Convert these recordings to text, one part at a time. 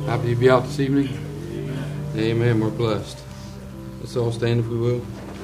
Happy to be out this evening. Amen. We're blessed. Let's all stand if we will.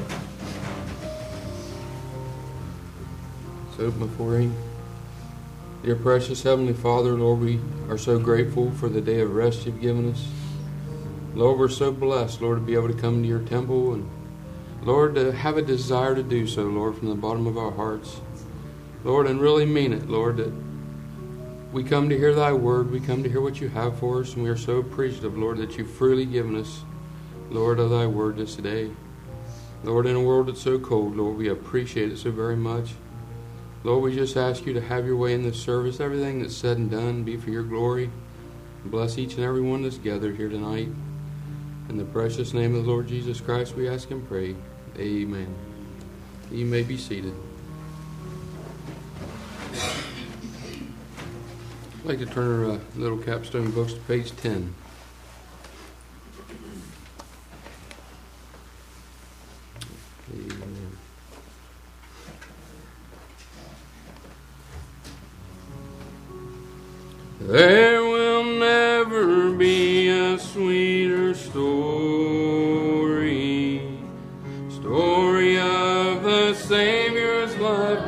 Let's open before Him. Dear precious Heavenly Father, Lord, we are so grateful for the day of rest You've given us. Lord, we're so blessed, Lord, to be able to come to Your temple and, Lord, to have a desire to do so, Lord, from the bottom of our hearts. Lord, and really mean it, Lord, that we come to hear Thy word. We come to hear what You have for us, and we are so appreciative, Lord, that You've freely given us, Lord, of Thy word this day. Lord, in a world that's so cold, Lord, we appreciate it so very much. Lord, we just ask You to have Your way in this service. Everything that's said and done be for Your glory. Bless each and every one that's gathered here tonight. In the precious name of the Lord Jesus Christ, we ask and pray. Amen. You may be seated. I'd like to turn our little capstone books to page 10. Amen. There will never be a sweeter story of the Savior's love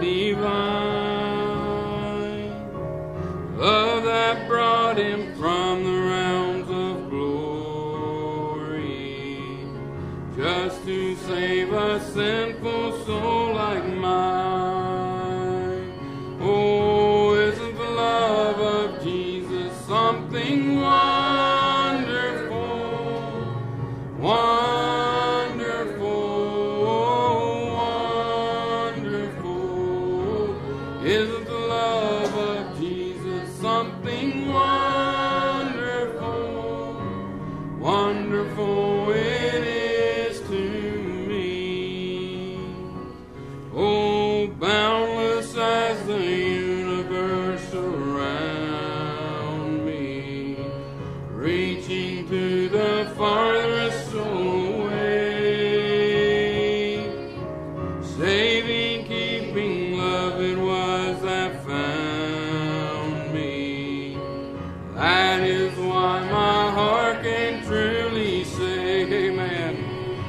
divine, love that brought Him from the realms of glory, just to save a sinful soul like mine. Oh, isn't the love of Jesus something wonderful, wonderful? Isn't the love of Jesus something wonderful, wonderful it is to me. Oh, boundless as the universe around me, reaching to the farthest soul away, saving, keeping love it was that found me. That is why my heart can truly say, amen.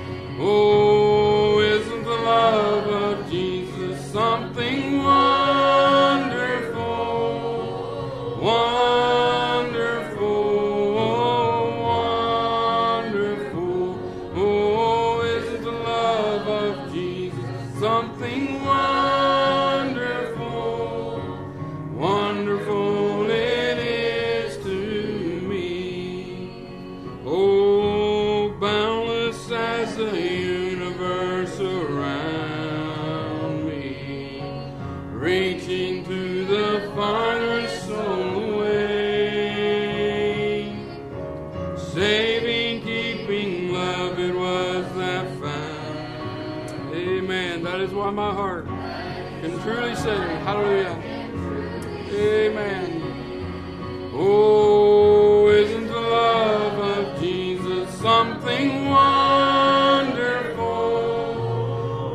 Oh, isn't the love of Jesus something wonderful, wonderful? Oh, isn't the love of Jesus something wonderful, wonderful it is to me. Oh, boundless as the universe around me, reaching to the farthest soul away, saving, keeping love it was that found. Amen. That is why my heart can truly say, hallelujah. Amen. Oh, isn't the love of Jesus something wonderful,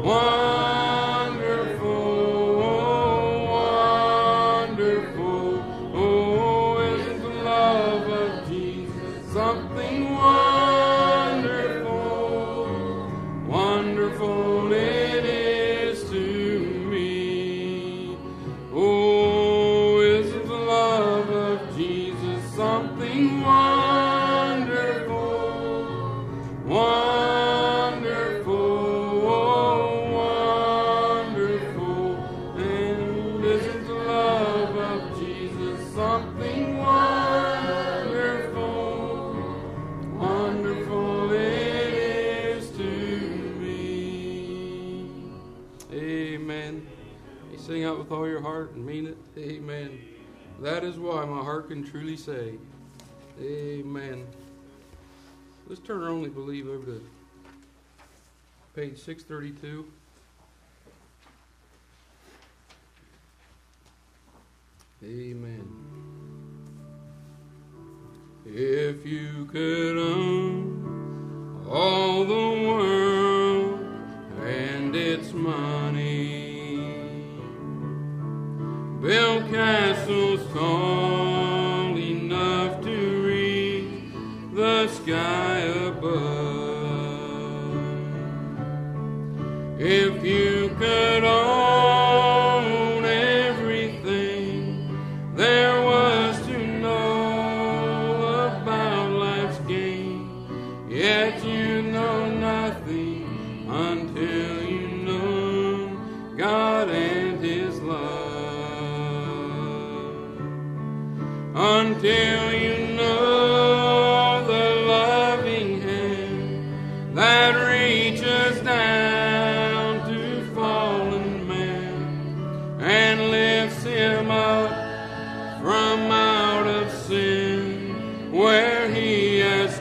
wonderful? Oh, isn't the love of Jesus something wonderful it is to me. Oh, isn't the love of Jesus something wonderful, wonderful? And isn't the love of Jesus something wonderful it is to me. Amen. You sing out with all your heart and mean it. Amen. That is why my heart can truly say, amen. Let's turn our only believe over to page 632. Amen. If you could own all the world and its money, build castles tall enough to reach sky above. If you could own everything there was to know about life's game, yet you know nothing until you know God and His love. Until you know the loving hand that reaches down to fallen man and lifts him up from out of sin where he has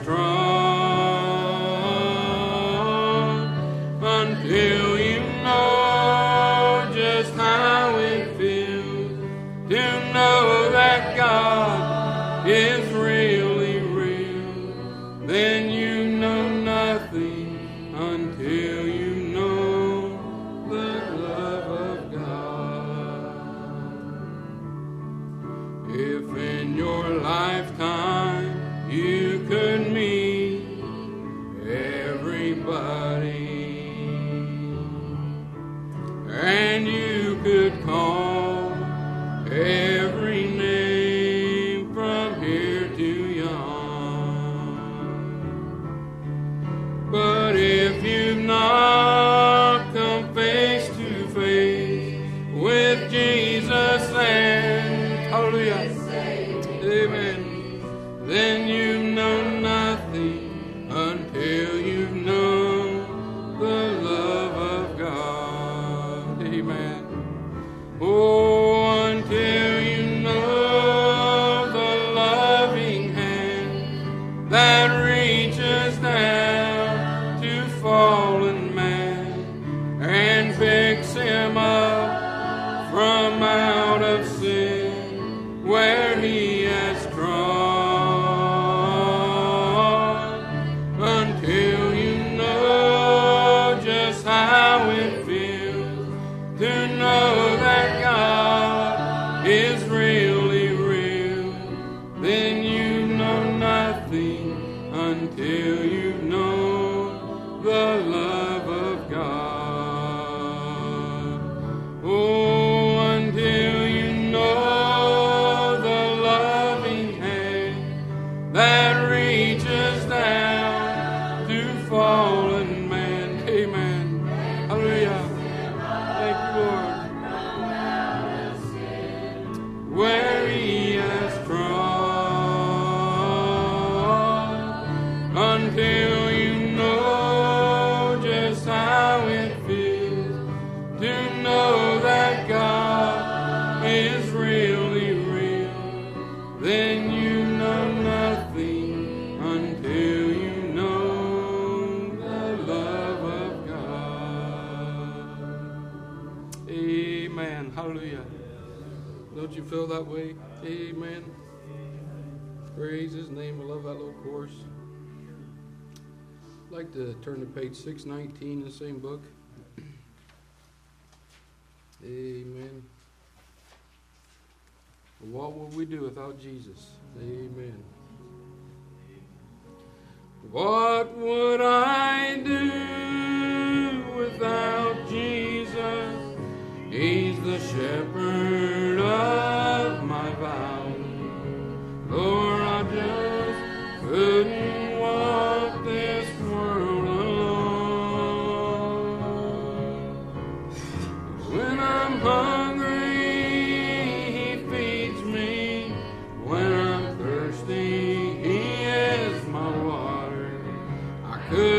trod. Until you know just how it feels to know that God is really real, then you know nothing until you know the love of God. If in your lifetime you could meet everybody and you could call every name from here to yon, but if you've not come face to face with Jesus and hallelujah, amen, then you know nothing until you know the love of God, amen. Oh, until you know the loving hand that reaches down to fallen man and picks him up from out of sin where he has trod. Until you know just how it feels to know that God is really real, then you know nothing until you know the love of God. Oh, until you know the loving hand that reaches down to fallen man, amen, hallelujah, thank you, Lord, where he has trod. Until you know just how it feels to know that God is really real, then you know nothing until you know the love of God. Amen. Hallelujah. Don't you feel that way? Amen. Praise His name. I love that little chorus. I'd like to turn to page 619 in the same book. Amen. What would we do without Jesus? Amen. What would I do without Jesus? He's the shepherd of my valley. Lord, I just couldn't walk this world alone. When I'm hungry, He feeds me. When I'm thirsty, He is my water. I could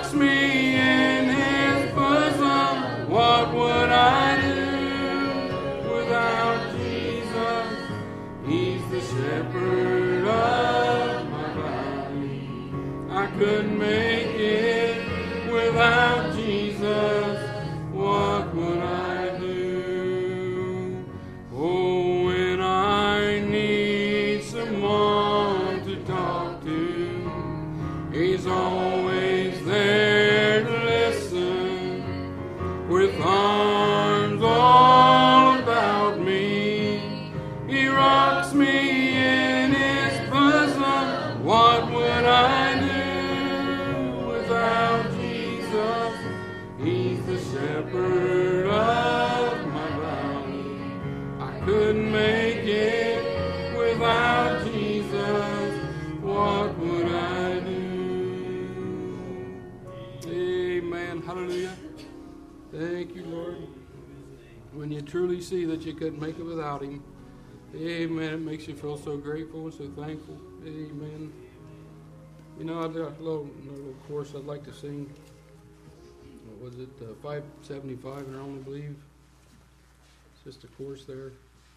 rocks me in his bosom. What would I do without Jesus? He's the shepherd of my valley. I couldn't make it without Jesus. What would I do? Oh, when I need someone to talk to, he's always there to listen. With arms all about me, he rocks me in his bosom. What would I do without Jesus? He's the shepherd of my valley. I couldn't make it without Jesus. What would I do? Amen. Hallelujah. Thank you, Lord. When you truly see that you couldn't make it without him, amen, it makes you feel so grateful and so thankful. Amen. You know, I've got a little chorus I'd like to sing. What was it? 575 in I only believe. It's just a chorus there.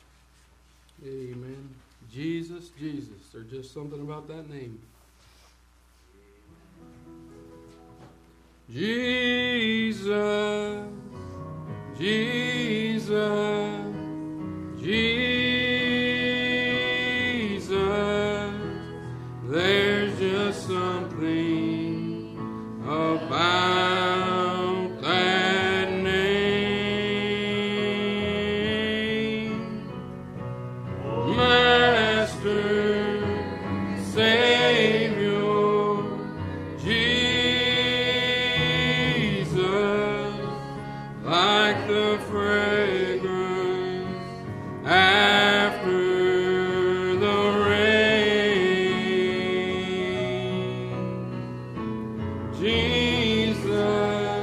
Amen. Jesus, Jesus. There's just something about that name. Jesus, Jesus, Jesus. There's just something about that name. Master, Savior, Jesus, like the fragrance after the rain. Jesus,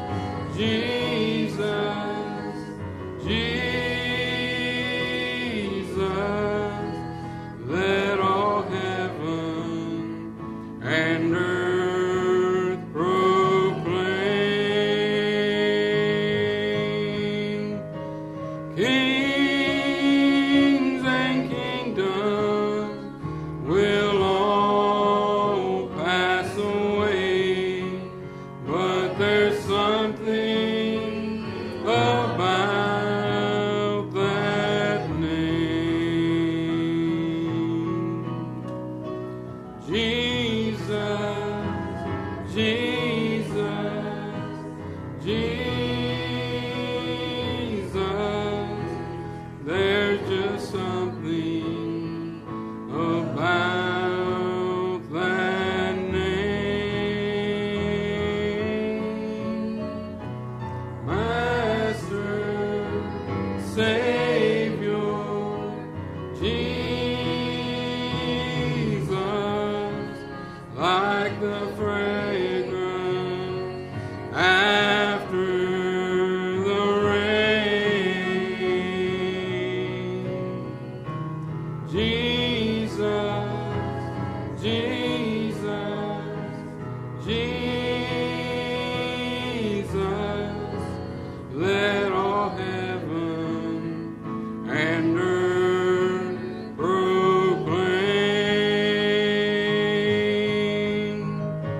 Jesus, Jesus, let all heaven and earth proclaim. Kings and kingdoms will all pass away, but there's something about that name. Jesus, Jesus, Jesus, there's just something about that name. Master, Savior, Jesus, like the fragrance after the rain. Jesus, Jesus, Jesus, let all heaven and earth proclaim.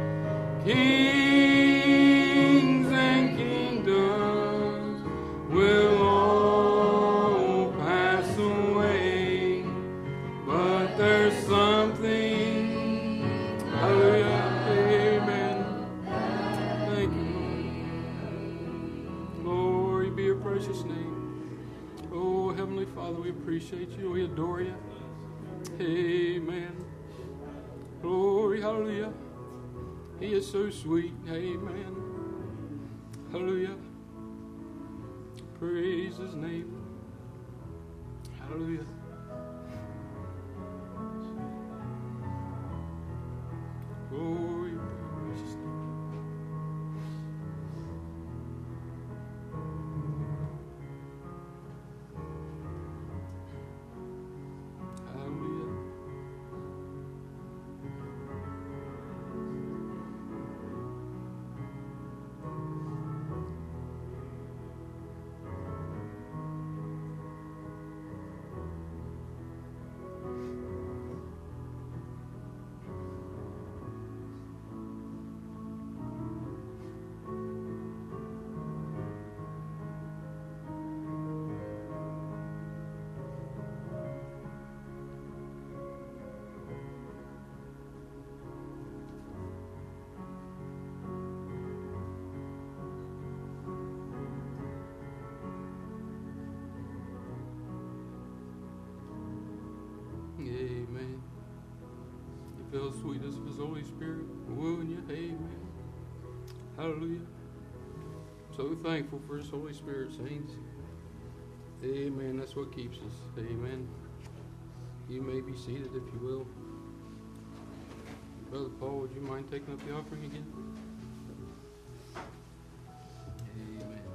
Kings and kingdoms will all pass away, but there's something, hallelujah, amen. Thank you, Lord. Glory be your precious name. Oh, Heavenly Father, we appreciate you. We adore you. Amen. Glory, hallelujah. He is so sweet. Amen. Hallelujah. Praise his name. Hallelujah. Glory be to his name. Hallelujah. Jesus, of His Holy Spirit. Wooing you. Amen. Hallelujah. So thankful for His Holy Spirit, saints. Amen. That's what keeps us. Amen. You may be seated if you will. Brother Paul, would you mind taking up the offering again? Amen.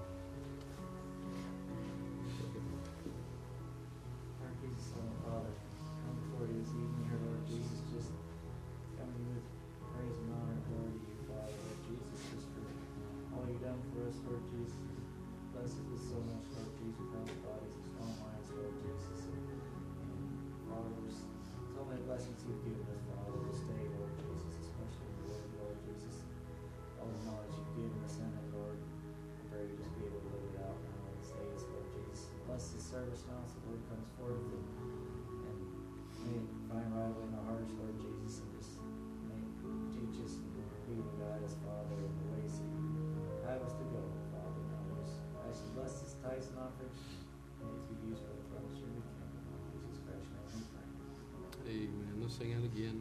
Lord Jesus, Father, come before you this evening here, Lord Jesus, just coming with praise and honor and glory to you, Father, Lord Jesus, just for all you've done for us, Lord Jesus. Bless us with so much, Lord Jesus, with healthy bodies and strong minds, Lord Jesus. And Father, there's so many blessings you've given us, Father, this day, Lord Jesus, especially in the word, Lord Jesus. All the knowledge you've given us in it, Lord. I pray we just be able to live it out now in these days, Lord Jesus. Bless this service now as the word comes forth, and may it find right away in our hearts, Lord Jesus, and just may it teach us and lead and guide us, Father, in the ways that you have us to go, Father. Now we just ask you to bless this tithes and offerings. May it be used for the purpose of your kingdom. In Jesus Christ's name we pray. Amen. Let's sing it again.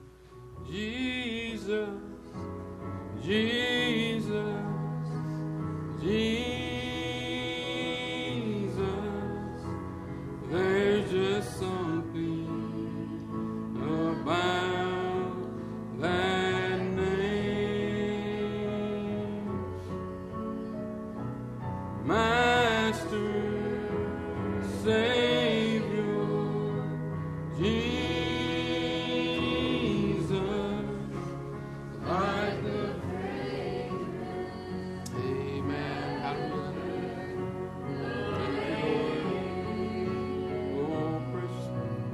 Jesus, Jesus, Jesus. There's just something about that name. Master, Savior, Jesus, like the fragrance. Amen. Hallelujah. Thank you, Lord. Oh, precious.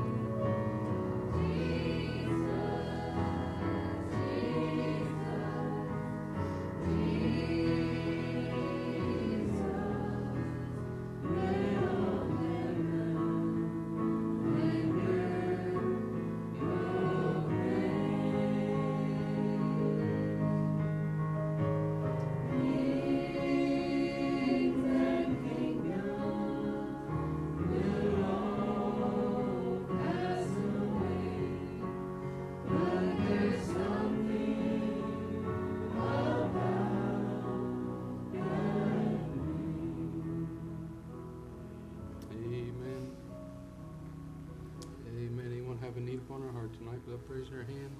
Amen. Amen. Anyone have a need upon our heart tonight? Let us raise our hand.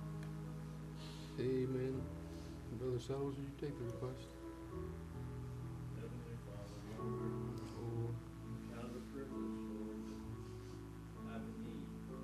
Amen. Brother Settles, would you take the request? Heavenly Father, Lord, Oh, we count it a privilege, Lord, to have a need.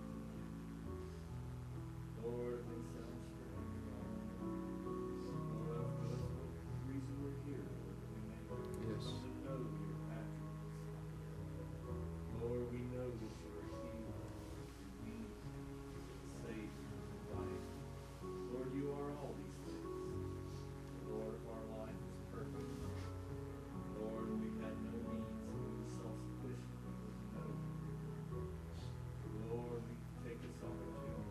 Lord, it may sound strange, Father. Lord, that's the reason we're here, Lord, that we may yes. come to know your attributes. Lord, we know that you're a healer, you're mean, Savior, life. Lord, you are all these things. Lord, if our life is perfect, Lord, we had no needs, and we were self-sufficient, we wouldn't know you. Lord, we take this opportunity,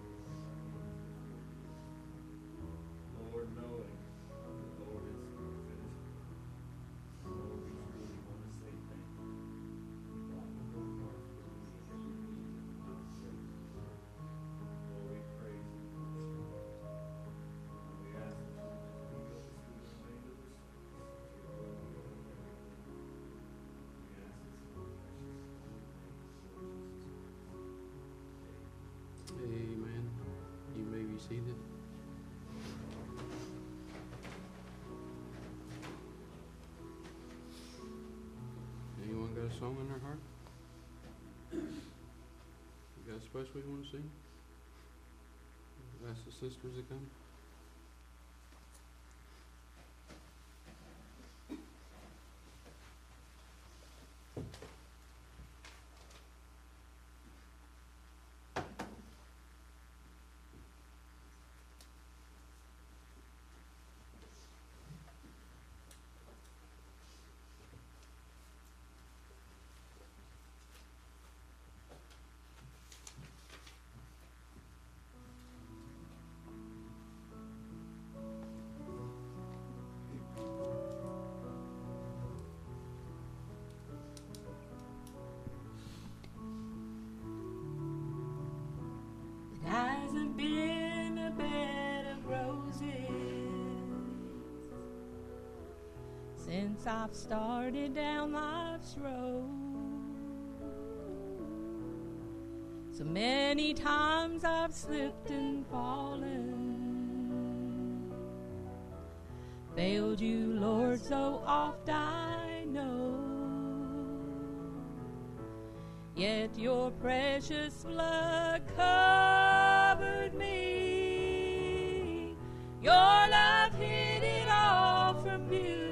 Lord, knowing that, Lord, it's finished. Lord, we truly want to say thank you. God, we work hard for meeting every need in our faith. Lord, we praise you for this strength. And we ask that you would lead us through the remainder of this service. That your will be done in every need. We ask this in the precious holy name of the Lord Jesus Christ. Amen. You may be seated. Anyone got a song in their heart? You got a special you want to sing? Ask the sisters to come. since I've started down life's road. So many times I've slipped and fallen, failed you, Lord, so oft I know. Yet your precious blood covered me. Your love hid it all from view.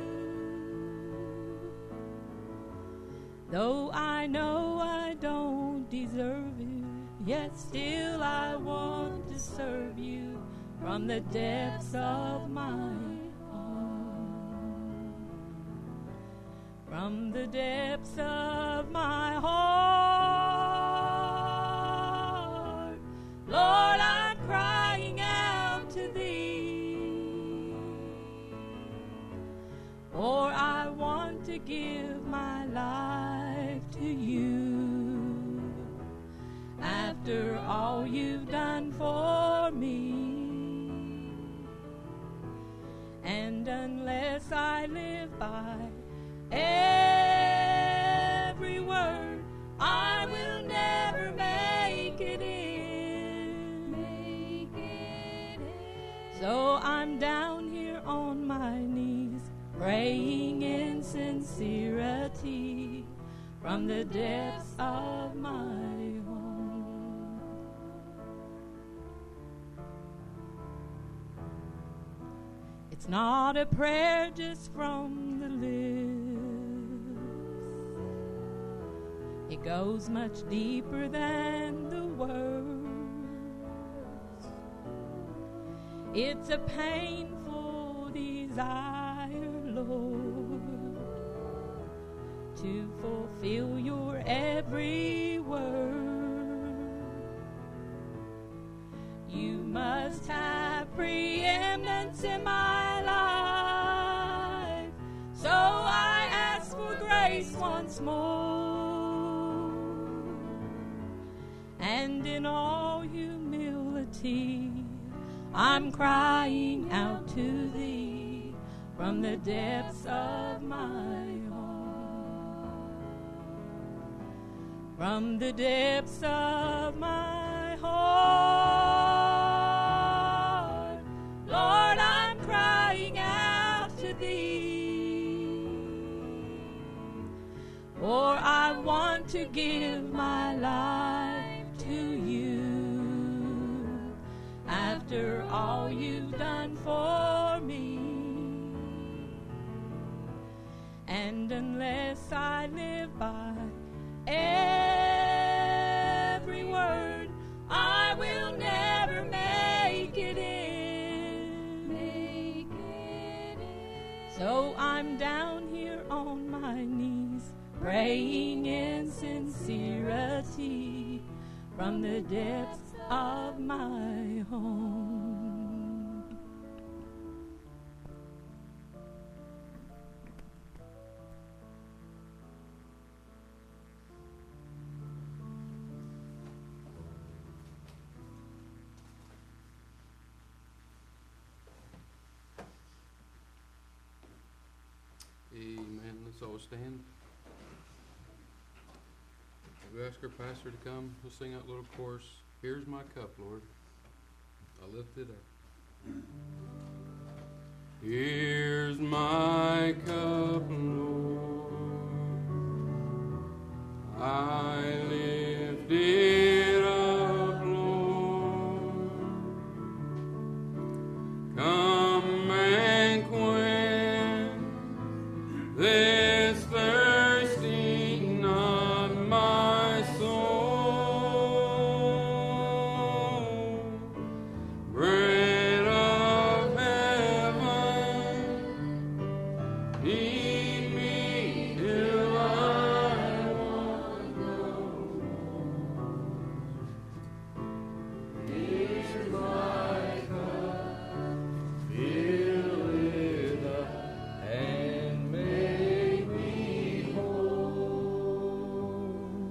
Though I know I don't deserve it, yet still I want to serve you from the depths of my heart. From the depths of my heart, Lord, I'm crying out to thee. For I want to give my life to you. After all you've done for me, and unless I live by every word, I will never make it in. So I'm down here on my knees, praying in sincerity from the depths of my heart. It's not a prayer just from the lips. It goes much deeper than the words. It's a painful desire, Lord, to fulfill your every word. You must have preeminence in my life, so I ask for grace once more, and in all humility I'm crying out to thee from the depths of my heart. From the depths of my heart, Lord, I'm crying out to thee. For I want to give my life to you. After all you've done for me, and unless I live by every word, I will never make it in. So I'm down here on my knees, praying in sincerity from the depths of my home. Amen. Let's all stand. We ask our pastor to come. We'll sing that little chorus. Here's my cup, Lord. I lift it up. Here's my cup, Lord. I lift it up, Lord. Come and quench this thirsting of my soul. Bread of heaven, feed me till I want no more. Here's my cup, fill it up and make me whole.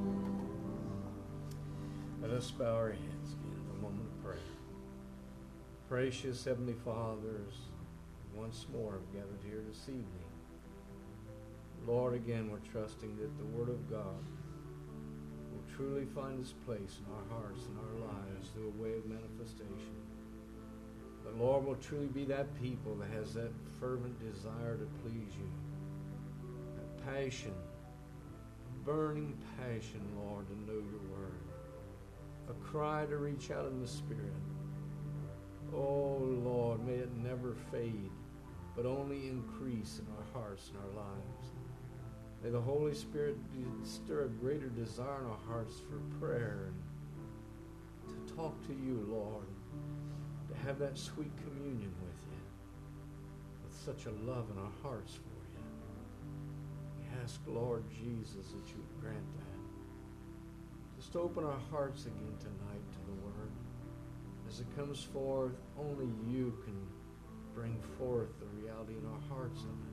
Let us bow our heads again for a moment of prayer. Gracious Heavenly Fathers, once more have gathered here this evening Lord, again, we're trusting that the Word of God will truly find its place in our hearts and our lives through a way of manifestation. But Lord, we'll truly be that people that has that fervent desire to please you. That passion, burning passion, Lord, to know your word. A cry to reach out in the Spirit. Oh, Lord, may it never fade, but only increase in our hearts and our lives. May the Holy Spirit stir a greater desire in our hearts for prayer and to talk to you, Lord, to have that sweet communion with you, with such a love in our hearts for you. We ask, Lord Jesus, that you would grant that. Just open our hearts again tonight to the Word. As it comes forth, only you can bring forth the reality in our hearts of it.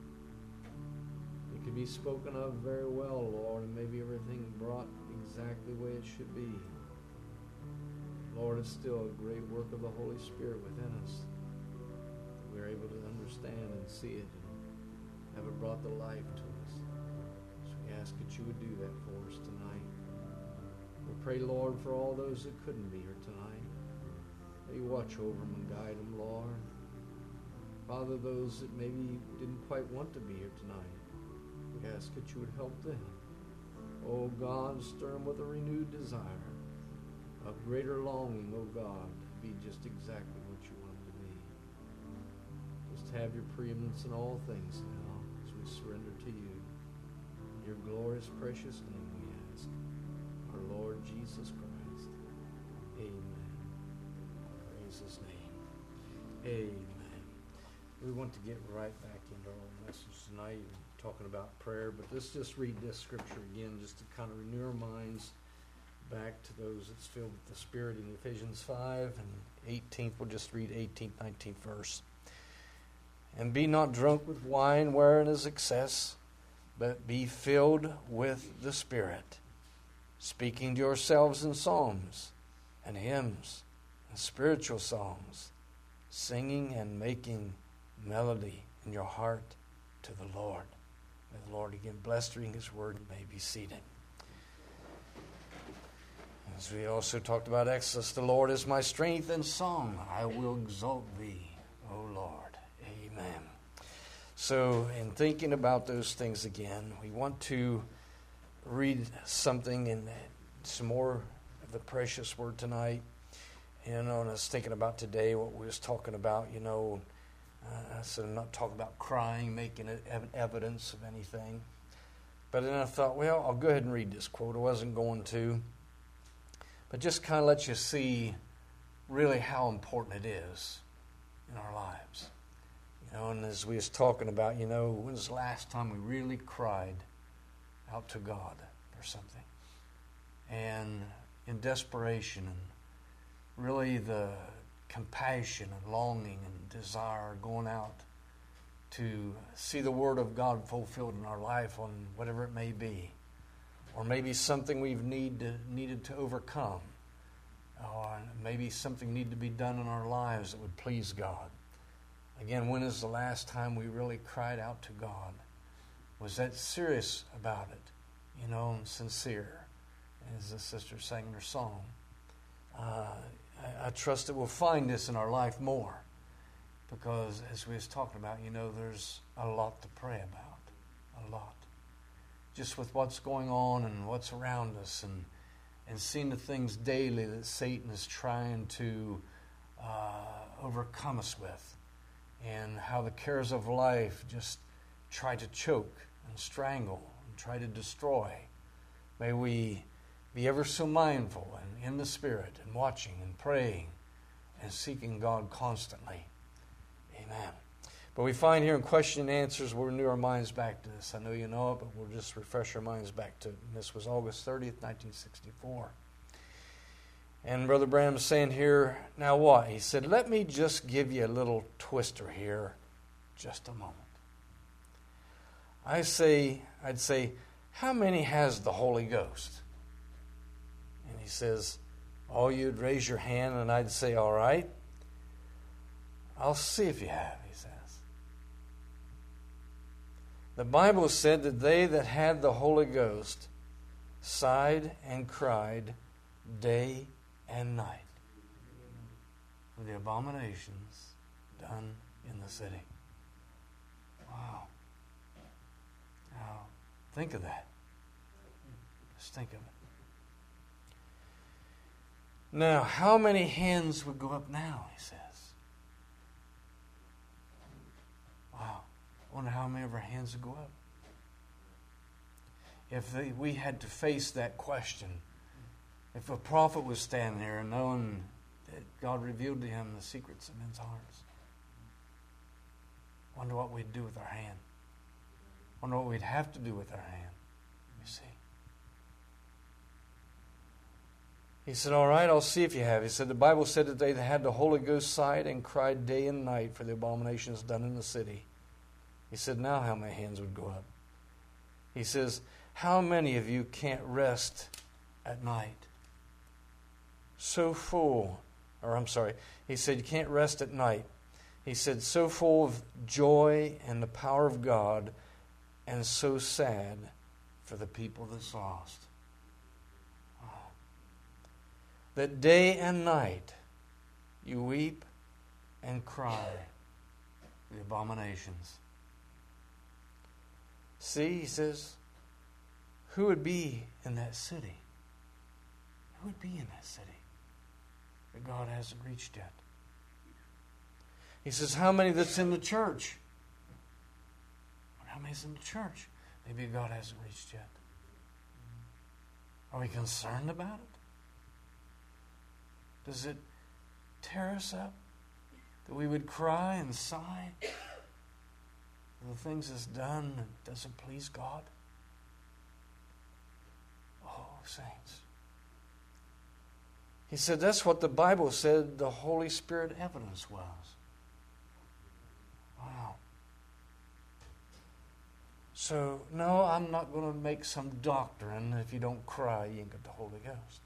It can be spoken of very well, Lord, and maybe everything brought exactly the way it should be. Lord, it's still a great work of the Holy Spirit within us. We're able to understand and see it and have it brought to life to us. So we ask that you would do that for us tonight. We pray, Lord, for all those that couldn't be here tonight. May you watch over them and guide them, Lord. Father, those that maybe didn't quite want to be here tonight, we ask that you would help them. Oh God, stir them with a renewed desire, a greater longing, oh God, to be just exactly what you want them to be. Just have your preeminence in all things now as we surrender to you. In your glorious, precious name we ask, our Lord Jesus Christ. Amen. Praise his name. Amen. We want to get right back into our message tonight, talking about prayer, but let's just read this scripture again just to kind of renew our minds back to those that's filled with the Spirit in Ephesians 5 and 18th. We'll just read 18th, 19th verse. And be not drunk with wine wherein is excess, but be filled with the Spirit, speaking to yourselves in psalms and hymns and spiritual songs, singing and making melody in your heart to the Lord. May the Lord again bless reading his word and may be seated. As we also talked about Exodus, the Lord is my strength and song. I will exalt thee, O Lord. Amen. So in thinking about those things again, we want to read something in some more of the precious word tonight. And I was thinking about today what we was talking about, I said I'm not talking about crying, making it evidence of anything. But then I thought, well, I'll go ahead and read this quote. I wasn't going to. But just kind of let you see really how important it is in our lives. And as we was talking about, when was the last time we really cried out to God for something? And in desperation and really the compassion and longing and desire going out to see the Word of God fulfilled in our life on whatever it may be, or maybe something we've needed to overcome, or maybe something needed to be done in our lives that would please God. Again, when is the last time we really cried out to God? Was that serious about it, and sincere, as the sister sang in her song? I trust that we'll find this in our life more, because as we was talking about, there's a lot to pray about, a lot. Just with what's going on and what's around us, and seeing the things daily that Satan is trying to overcome us with, and how the cares of life just try to choke and strangle and try to destroy. May we be ever so mindful and in the Spirit and watching and praying and seeking God constantly. Amen. But we find here in question and answers, we'll renew our minds back to this. I know you know it, but we'll just refresh our minds back to it. And this was August 30th, 1964. And Brother Branham's saying here, now what? He said, let me just give you a little twister here, just a moment. I'd say, how many has the Holy Ghost? And he says, oh, you'd raise your hand, and I'd say, all right. I'll see if you have, he says. The Bible said that they that had the Holy Ghost sighed and cried day and night for the abominations done in the city. Wow. Now, think of that. Just think of it. Now, how many hands would go up now, he says. Wow. I wonder how many of our hands would go up. If we had to face that question, if a prophet was standing there and knowing that God revealed to him the secrets of men's hearts, wonder what we'd do with our hand. Wonder what we'd have to do with our hand. You see. He said, all right, I'll see if you have. He said, the Bible said that they had the Holy Ghost sighed and cried day and night for the abominations done in the city. He said, now how many hands would go up? He says, how many of you can't rest at night? So full, he said, you can't rest at night. He said, so full of joy and the power of God, and so sad for the people that's lost. Wow. That day and night you weep and cry the abominations. See, he says, who would be in that city? Who would be in that city that God hasn't reached yet? He says, how many that's in the church? How many's in the church? Maybe God hasn't reached yet. Are we concerned about it? Does it tear us up that we would cry and sigh for the things that's done that doesn't please God? Oh, saints. He said that's what the Bible said the Holy Spirit evidence was. Wow. So, no, I'm not going to make some doctrine if you don't cry, you ain't got the Holy Ghost.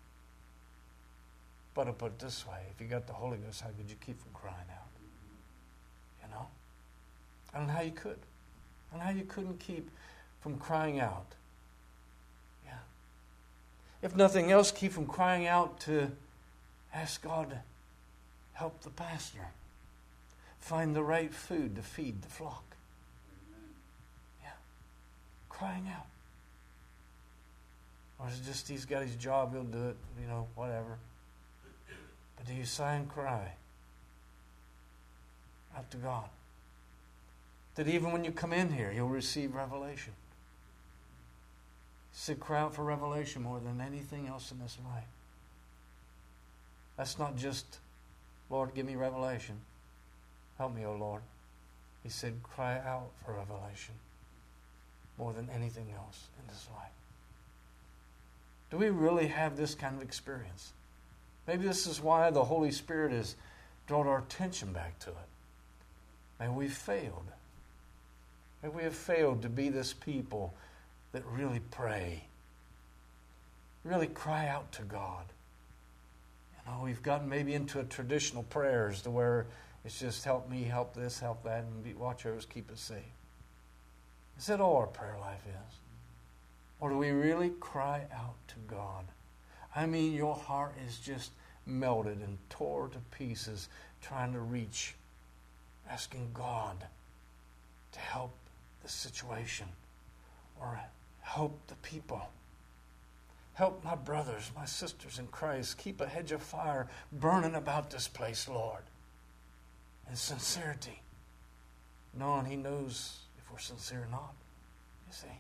But I'll put it this way, if you got the Holy Ghost, how could you keep from crying out? You know? I don't know how you could. I don't know how you couldn't keep from crying out. Yeah. If nothing else, keep from crying out to ask God to help the pastor find the right food to feed the flock. Yeah. Crying out. Or is it just he's got his job, he'll do it, whatever. But do you sigh and cry out to God? That even when you come in here, you'll receive revelation. He said, cry out for revelation more than anything else in this life. That's not just, Lord, give me revelation. Help me, O Lord. He said, cry out for revelation more than anything else in this life. Do we really have this kind of experience? Maybe this is why the Holy Spirit has drawn our attention back to it. Maybe we've failed. Maybe we have failed to be this people that really pray, really cry out to God. We've gotten maybe into a traditional prayers to where it's just help me, help this, help that, and watch others keep us safe. Is that all our prayer life is? Or do we really cry out to God? I mean, your heart is just melted and tore to pieces trying to reach, asking God to help the situation or help the people. Help my brothers, my sisters in Christ. Keep a hedge of fire burning about this place, Lord. In sincerity. Knowing He knows if we're sincere or not. You see.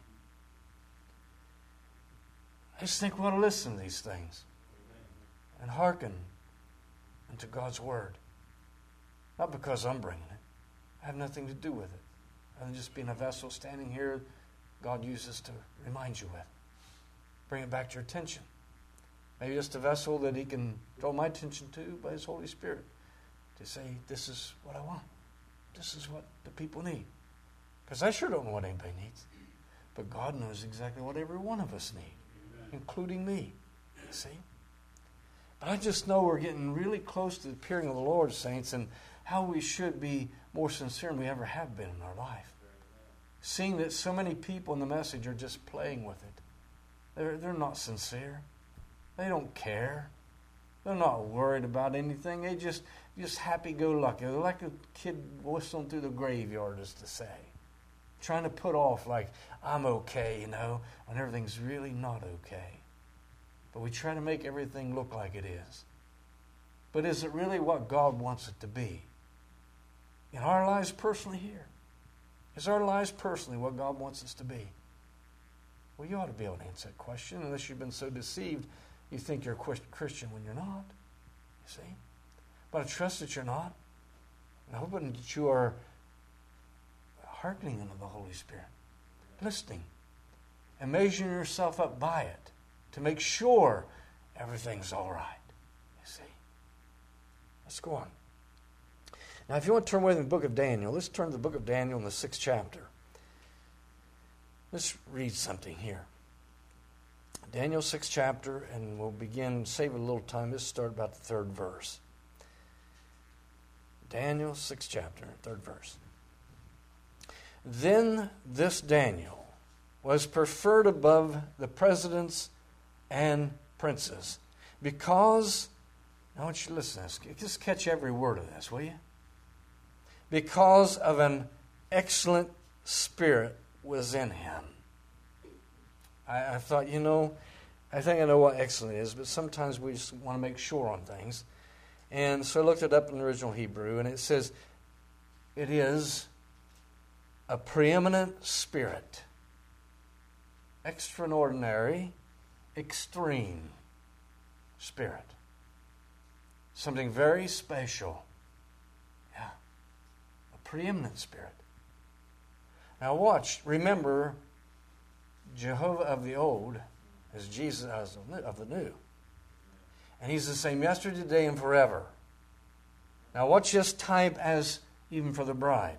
I just think we ought to listen to these things. And hearken unto God's Word. Not because I'm bringing it. I have nothing to do with it. Other than just being a vessel standing here God uses to remind you with. Bring it back to your attention. Maybe just a vessel that He can draw my attention to by His Holy Spirit. To say, this is what I want. This is what the people need. Because I sure don't know what anybody needs. But God knows exactly what every one of us need. Including me. You see? But I just know we're getting really close to the appearing of the Lord, saints, and how we should be more sincere than we ever have been in our life. seeing that so many people in the message are just playing with it. They're not sincere. They don't care. They're not worried about anything. They just happy-go-lucky. They're like a kid whistling through the graveyard, as to say. Trying to put off like, I'm okay, when everything's really not okay. But we try to make everything look like it is. But is it really what God wants it to be? In our lives personally here. Is our lives personally what God wants us to be? Well, you ought to be able to answer that question, unless you've been so deceived you think you're a Christian when you're not. You see? But I trust that you're not. And I'm hoping that you are hearkening unto the Holy Spirit, listening, and measuring yourself up by it to make sure everything's all right. You see? Let's go on. Now, if you want to turn with me to the book of Daniel, let's turn to the book of Daniel in the 6th chapter. Let's read something here. Daniel 6th chapter, and we'll begin, save a little time. Let's start about the 3rd verse. Daniel 6th chapter, 3rd verse. Then this Daniel was preferred above the presidents and princes because, I want you to listen to this. Just catch every word of this, will you? Because of an excellent spirit was in him. I thought, I think I know what excellent is, but sometimes we just want to make sure on things. And so I looked it up in the original Hebrew, and it says, it is a preeminent spirit. Extraordinary, extreme spirit. Something very special. Yeah. A preeminent spirit. Now watch, remember, Jehovah of the old is Jesus of the new. And he's the same yesterday, today, and forever. Now watch this type as even for the bride.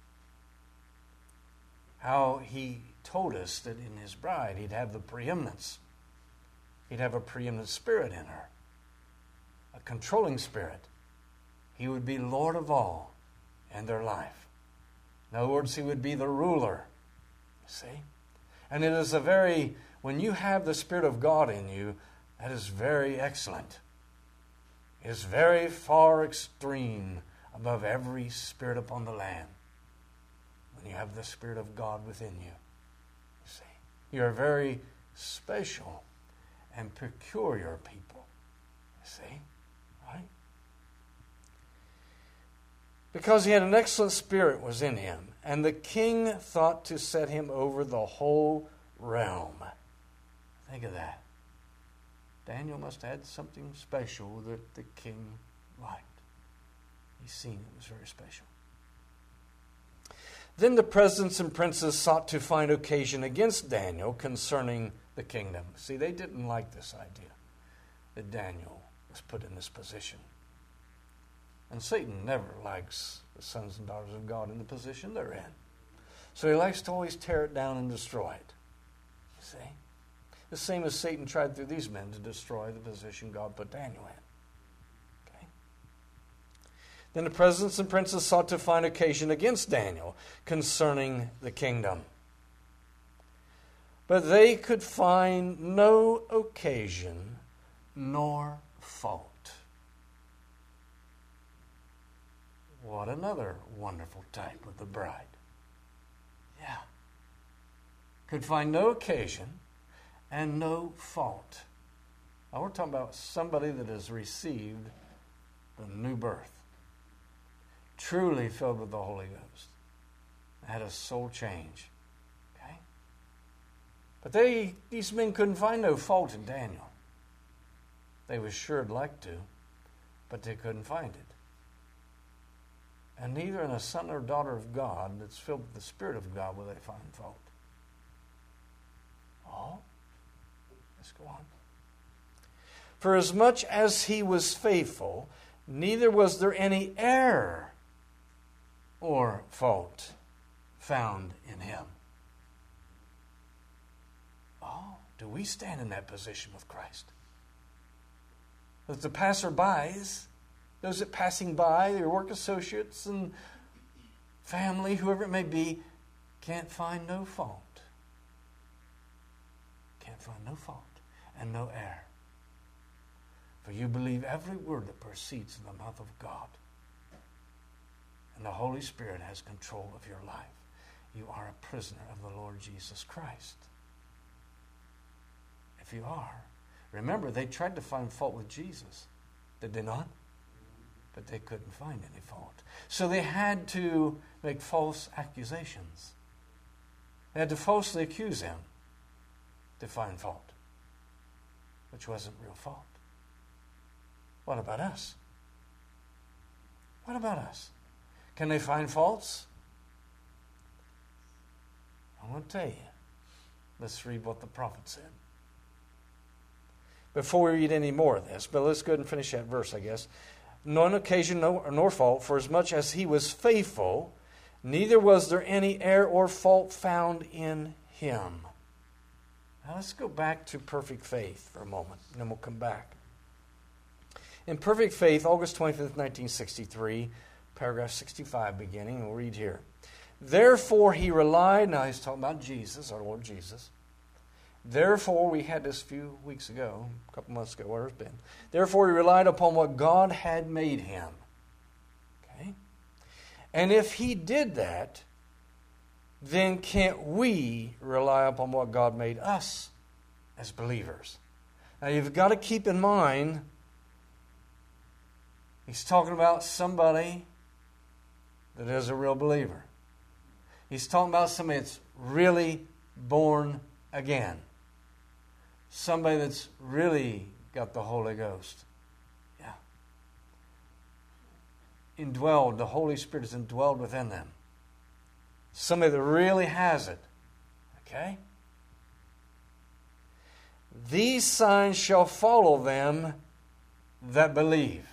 How he told us that in his bride he'd have the preeminence. He'd have a preeminent spirit in her. A controlling spirit. He would be Lord of all in their life. In other words, he would be the ruler. You see? And it is when you have the Spirit of God in you, that is very excellent. It is very far extreme above every spirit upon the land. When you have the Spirit of God within you. You see? You are very special and peculiar people. You see? Right? Because he had an excellent spirit was in him, and the king thought to set him over the whole realm. Think of that. Daniel must have had something special that the king liked. He's seen it was very special. Then the presidents and princes sought to find occasion against Daniel concerning the kingdom. See, they didn't like this idea that Daniel was put in this position. And Satan never likes the sons and daughters of God in the position they're in. So he likes to always tear it down and destroy it. You see? The same as Satan tried through these men to destroy the position God put Daniel in. Okay? Then the presidents and princes sought to find occasion against Daniel concerning the kingdom. But they could find no occasion nor fault. What another wonderful type of the bride. Yeah. Could find no occasion and no fault. Now we're talking about somebody that has received the new birth. Truly filled with the Holy Ghost. Had a soul change. Okay? But these men couldn't find no fault in Daniel. They were sure to like to, but they couldn't find it. And neither in a son or daughter of God that's filled with the Spirit of God will they find fault. Oh, let's go on. For as much as he was faithful, neither was there any error or fault found in him. Oh, do we stand in that position with Christ? That the passerbys, those that passing by, your work associates and family, whoever it may be, can't find no fault. Can't find no fault and no error. For you believe every word that proceeds from the mouth of God. And the Holy Spirit has control of your life. You are a prisoner of the Lord Jesus Christ. If you are, remember, they tried to find fault with Jesus. Did they not? But they couldn't find any fault. So they had to make false accusations. They had to falsely accuse him to find fault, which wasn't real fault. What about us? What about us? Can they find faults? I want to tell you. Let's read what the prophet said. Before we read any more of this, but let's go ahead and finish that verse, I guess. None occasion nor fault, for as much as he was faithful, neither was there any error or fault found in him. Now let's go back to perfect faith for a moment, and then we'll come back. In perfect faith, August 25th, 1963, paragraph 65 beginning, we'll read here. Therefore he relied, now he's talking about Jesus, our Lord Jesus. Therefore, we had this a few weeks ago, a couple months ago, whatever it's been. Therefore he relied upon what God had made him. Okay? And if he did that, then can't we rely upon what God made us as believers? Now you've got to keep in mind, he's talking about somebody that is a real believer. He's talking about somebody that's really born again. Somebody that's really got the Holy Ghost. Yeah. Indwelled, the Holy Spirit is indwelled within them. Somebody that really has it. Okay? These signs shall follow them that believe.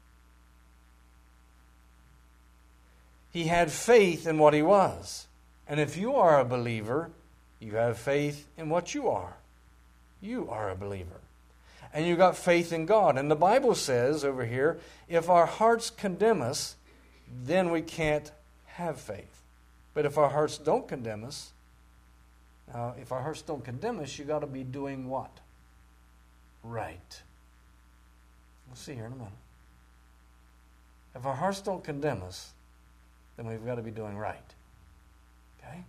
He had faith in what he was. And if you are a believer, you have faith in what you are. You are a believer. And you got faith in God. And the Bible says over here, if our hearts condemn us, then we can't have faith. But if our hearts don't condemn us, now if our hearts don't condemn us, you got to be doing what? Right. We'll see here in a minute. If our hearts don't condemn us, then we've got to be doing right. Okay?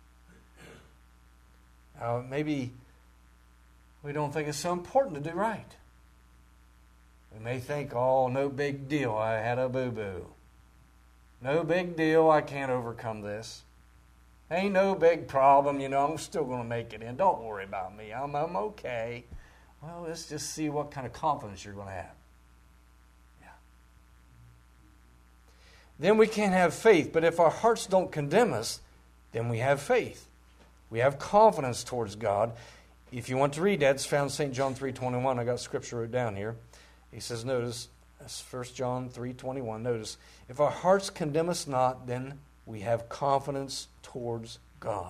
Now, maybe we don't think it's so important to do right. We may think, oh, no big deal, I had a boo-boo. No big deal, I can't overcome this. Ain't no big problem, I'm still going to make it in. Don't worry about me, I'm okay. Well, let's just see what kind of confidence you're going to have. Yeah. Then we can't have faith, but if our hearts don't condemn us, then we have faith. We have confidence towards God. If you want to read that, it's found in St. John 3:21. I got scripture wrote down here. He says, notice, that's 1 John 3:21. Notice, if our hearts condemn us not, then we have confidence towards God.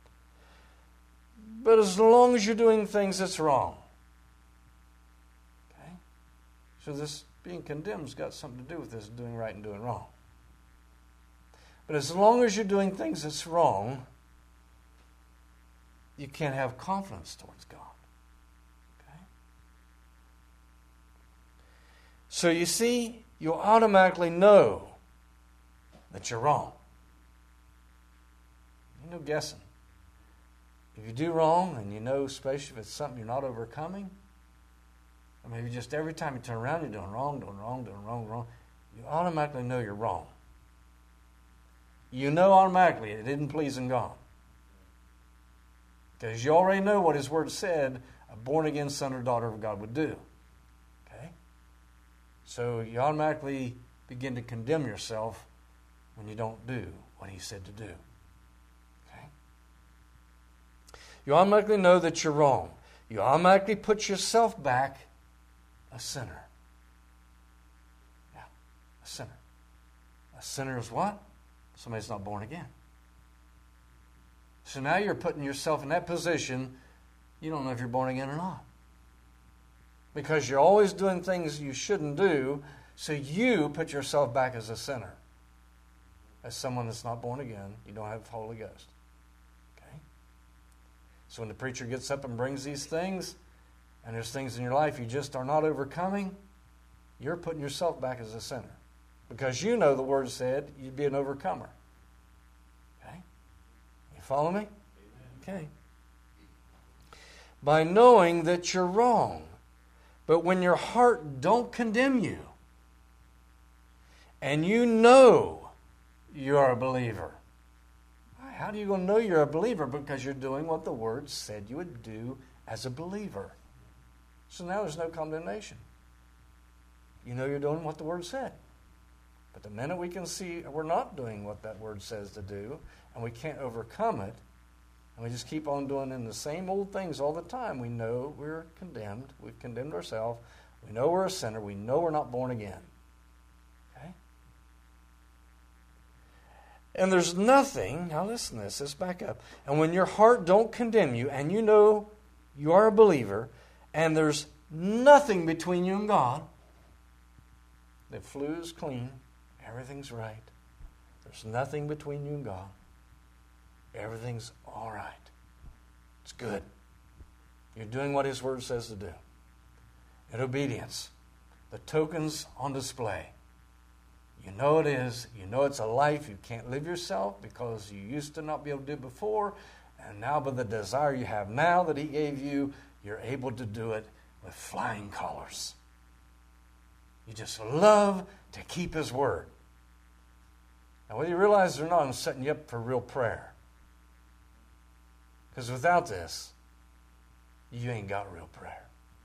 But as long as you're doing things that's wrong. Okay? So this being condemned's got something to do with this doing right and doing wrong. But as long as you're doing things that's wrong, you can't have confidence towards God. Okay? So you see, you'll automatically know that you're wrong. Ain't no guessing. If you do wrong, and especially if it's something you're not overcoming, or maybe just every time you turn around, you're doing wrong, you automatically know you're wrong. You know automatically it isn't pleasing God. Because you already know what His Word said a born-again son or daughter of God would do. Okay? So you automatically begin to condemn yourself when you don't do what He said to do. Okay? You automatically know that you're wrong. You automatically put yourself back a sinner. Yeah, a sinner. A sinner is what? Somebody that's not born again. So now you're putting yourself in that position, you don't know if you're born again or not. Because you're always doing things you shouldn't do, so you put yourself back as a sinner. As someone that's not born again, you don't have the Holy Ghost. So when the preacher gets up and brings these things, and there's things in your life you just are not overcoming, you're putting yourself back as a sinner. Because you know the Word said you'd be an overcomer. Okay? You follow me? Okay. By knowing that you're wrong. But when your heart don't condemn you, and you know you're a believer. How do you going to know you're a believer? Because you're doing what the Word said you would do as a believer. So now there's no condemnation. You know you're doing what the Word said. But the minute we can see we're not doing what that Word says to do, and we can't overcome it, and we just keep on doing the same old things all the time, we know we're condemned. We've condemned ourselves. We know we're a sinner. We know we're not born again. Okay? And there's nothing, now listen to this, let's back up. And when your heart don't condemn you, and you know you are a believer, and there's nothing between you and God, the flu's clean, everything's right. There's nothing between you and God. Everything's all right. It's good. You're doing what His Word says to do. In obedience, the token's on display. You know it is. You know it's a life you can't live yourself because you used to not be able to do it before. And now by the desire you have now that He gave you, you're able to do it with flying colors. You just love to keep His Word. Now whether you realize it or not, I'm setting you up for real prayer. Because without this, you ain't got real prayer.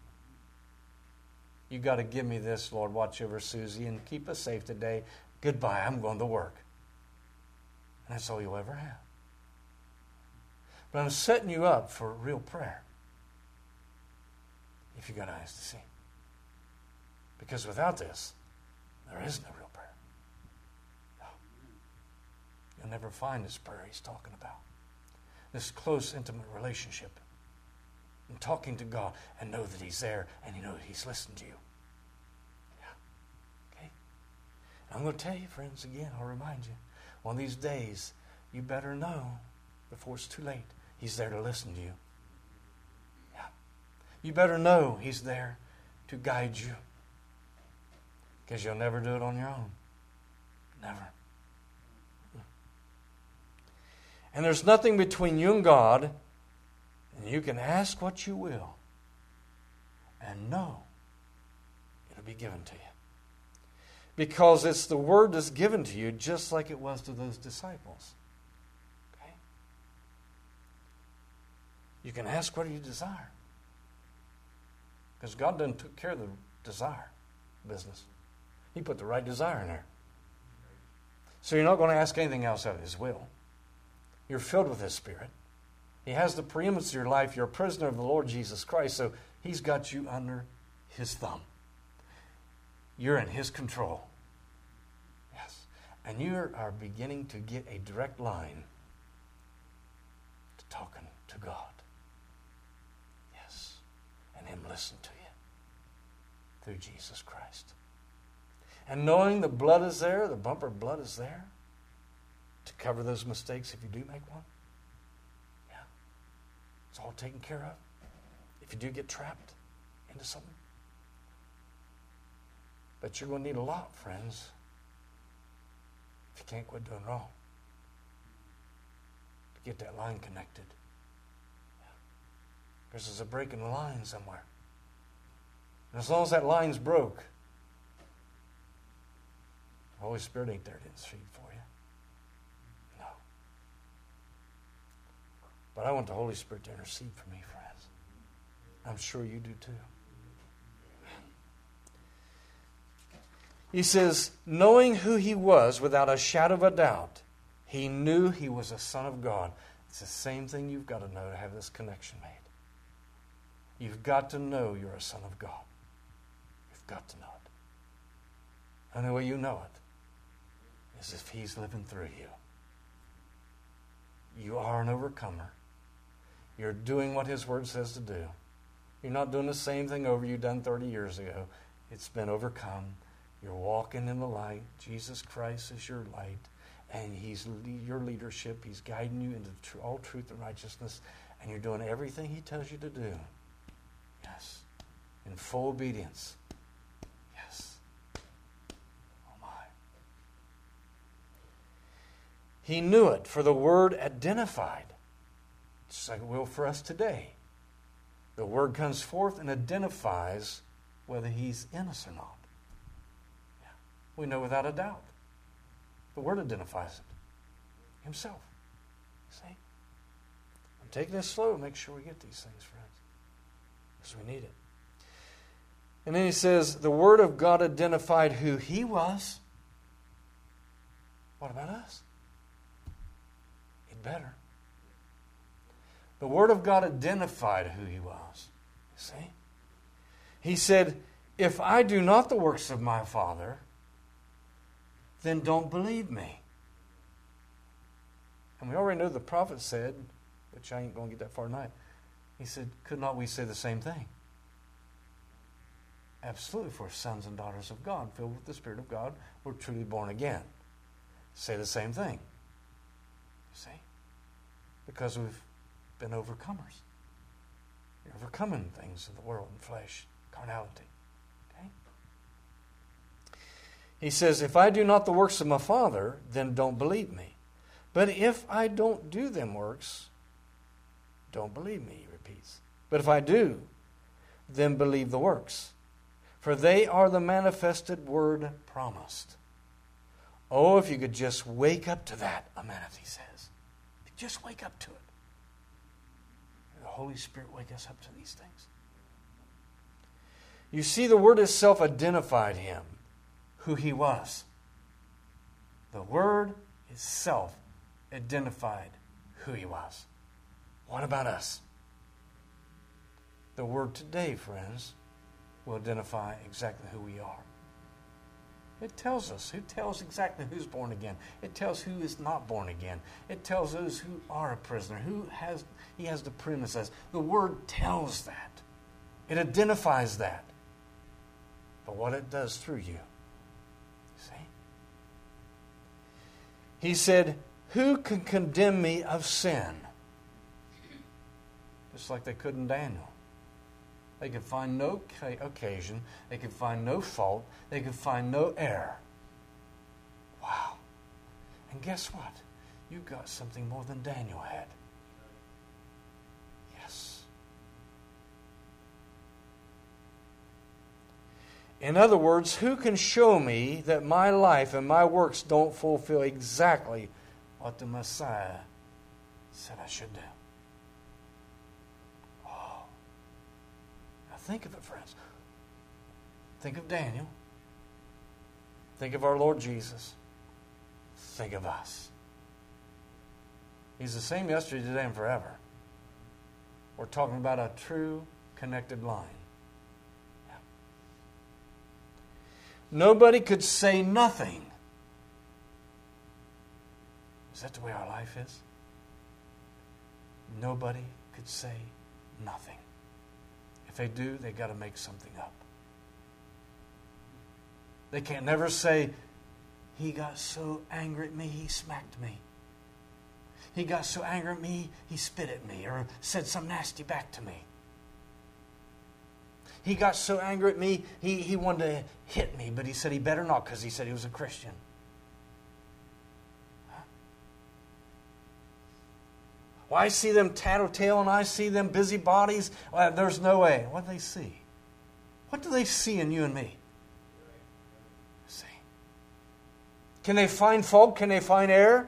You got to give me this, Lord. Watch over Susie and keep us safe today. Goodbye. I'm going to work. And that's all you'll ever have. But I'm setting you up for real prayer. If you got eyes to see. Because without this, there is no real prayer. No. You'll never find this prayer He's talking about. This close, intimate relationship. And talking to God and know that He's there and you know that He's listening to you. Yeah. Okay? And I'm going to tell you, friends, again, I'll remind you. One of these days, you better know before it's too late. He's there to listen to you. Yeah. You better know He's there to guide you. Because you'll never do it on your own. Never. And there's nothing between you and God, and you can ask what you will, and know it'll be given to you. Because it's the Word that's given to you, just like it was to those disciples. Okay? You can ask what you desire. Because God done took care of the desire business. He put the right desire in there. So you're not going to ask anything else out of His will. You're filled with His Spirit. He has the preeminence of your life. You're a prisoner of the Lord Jesus Christ, so He's got you under His thumb. You're in His control. Yes. And you are beginning to get a direct line to talking to God. Yes. And Him listen to you through Jesus Christ. And knowing the blood is there, the bumper blood is there, to cover those mistakes if you do make one. Yeah. It's all taken care of. If you do get trapped into something. But you're going to need a lot, friends, if you can't quit doing wrong. To get that line connected. Yeah. Because there's a break in the line somewhere. And as long as that line's broke, the Holy Spirit ain't there to intercede for you. No. But I want the Holy Spirit to intercede for me, friends. I'm sure you do too. He says, knowing who He was without a shadow of a doubt, He knew He was a Son of God. It's the same thing you've got to know to have this connection made. You've got to know you're a Son of God. You've got to know it. And the way you know it is if He's living through you. You are an overcomer. You're doing what His Word says to do. You're not doing the same thing over you done 30 years ago. It's been overcome. You're walking in the light. Jesus Christ is your light. and He's your leadership. He's guiding you into all truth and righteousness, and you're doing everything He tells you to do. Yes. In full obedience. Yes. Oh my. He knew it, for the Word identified. Just like it will for us today. The Word comes forth and identifies whether He's in us or not. Yeah. We know without a doubt. The Word identifies it. Himself. See? I'm taking this slow to make sure we get these things, friends. Because we need it. And then he says, the Word of God identified who He was. What about us? It better. The Word of God identified who He was. You see? He said, if I do not the works of my Father, then don't believe me. And we already know the prophet said, which I ain't going to get that far tonight. He said, could not we say the same thing? Absolutely, for sons and daughters of God, filled with the Spirit of God, we're truly born again. Say the same thing. You see? Because we've been overcomers. You're overcoming things of the world and flesh, carnality. Okay? He says, if I do not the works of my Father, then don't believe me. But if I don't do them works, don't believe me, he repeats. But if I do, then believe the works. For they are the manifested word promised. Oh, if you could just wake up to that a minute, he says. Just wake up to it. The Holy Spirit wake us up to these things. You see, the Word itself identified Him, who He was. The Word itself identified who He was. What about us? The Word today, friends, will identify exactly who we are. It tells us. It tells exactly who's born again. It tells who is not born again. It tells those who are a prisoner, He has the premises. The Word tells that. It identifies that. But what it does through you. See? He said, who can condemn me of sin? Just like they could in Daniel. They could find no occasion. They could find no fault. They could find no error. Wow. And guess what? You got something more than Daniel had. Yes. In other words, who can show me that my life and my works don't fulfill exactly what the Messiah said I should do? Think of it, friends. Think of Daniel. Think of our Lord Jesus. Think of us. He's the same yesterday, today, and forever. We're talking about a true connected line. Yeah. Nobody could say nothing. Is that the way our life is? Nobody could say nothing. If they do, they've got to make something up. They can't never say, he got so angry at me, he smacked me. He got so angry at me, he spit at me or said something nasty back to me. He got so angry at me, he wanted to hit me, but he said he better not because he said he was a Christian. Well, I see them tattletale and I see them busybodies. Well, there's no way. What do they see? What do they see in you and me? See? Can they find fault? Can they find error?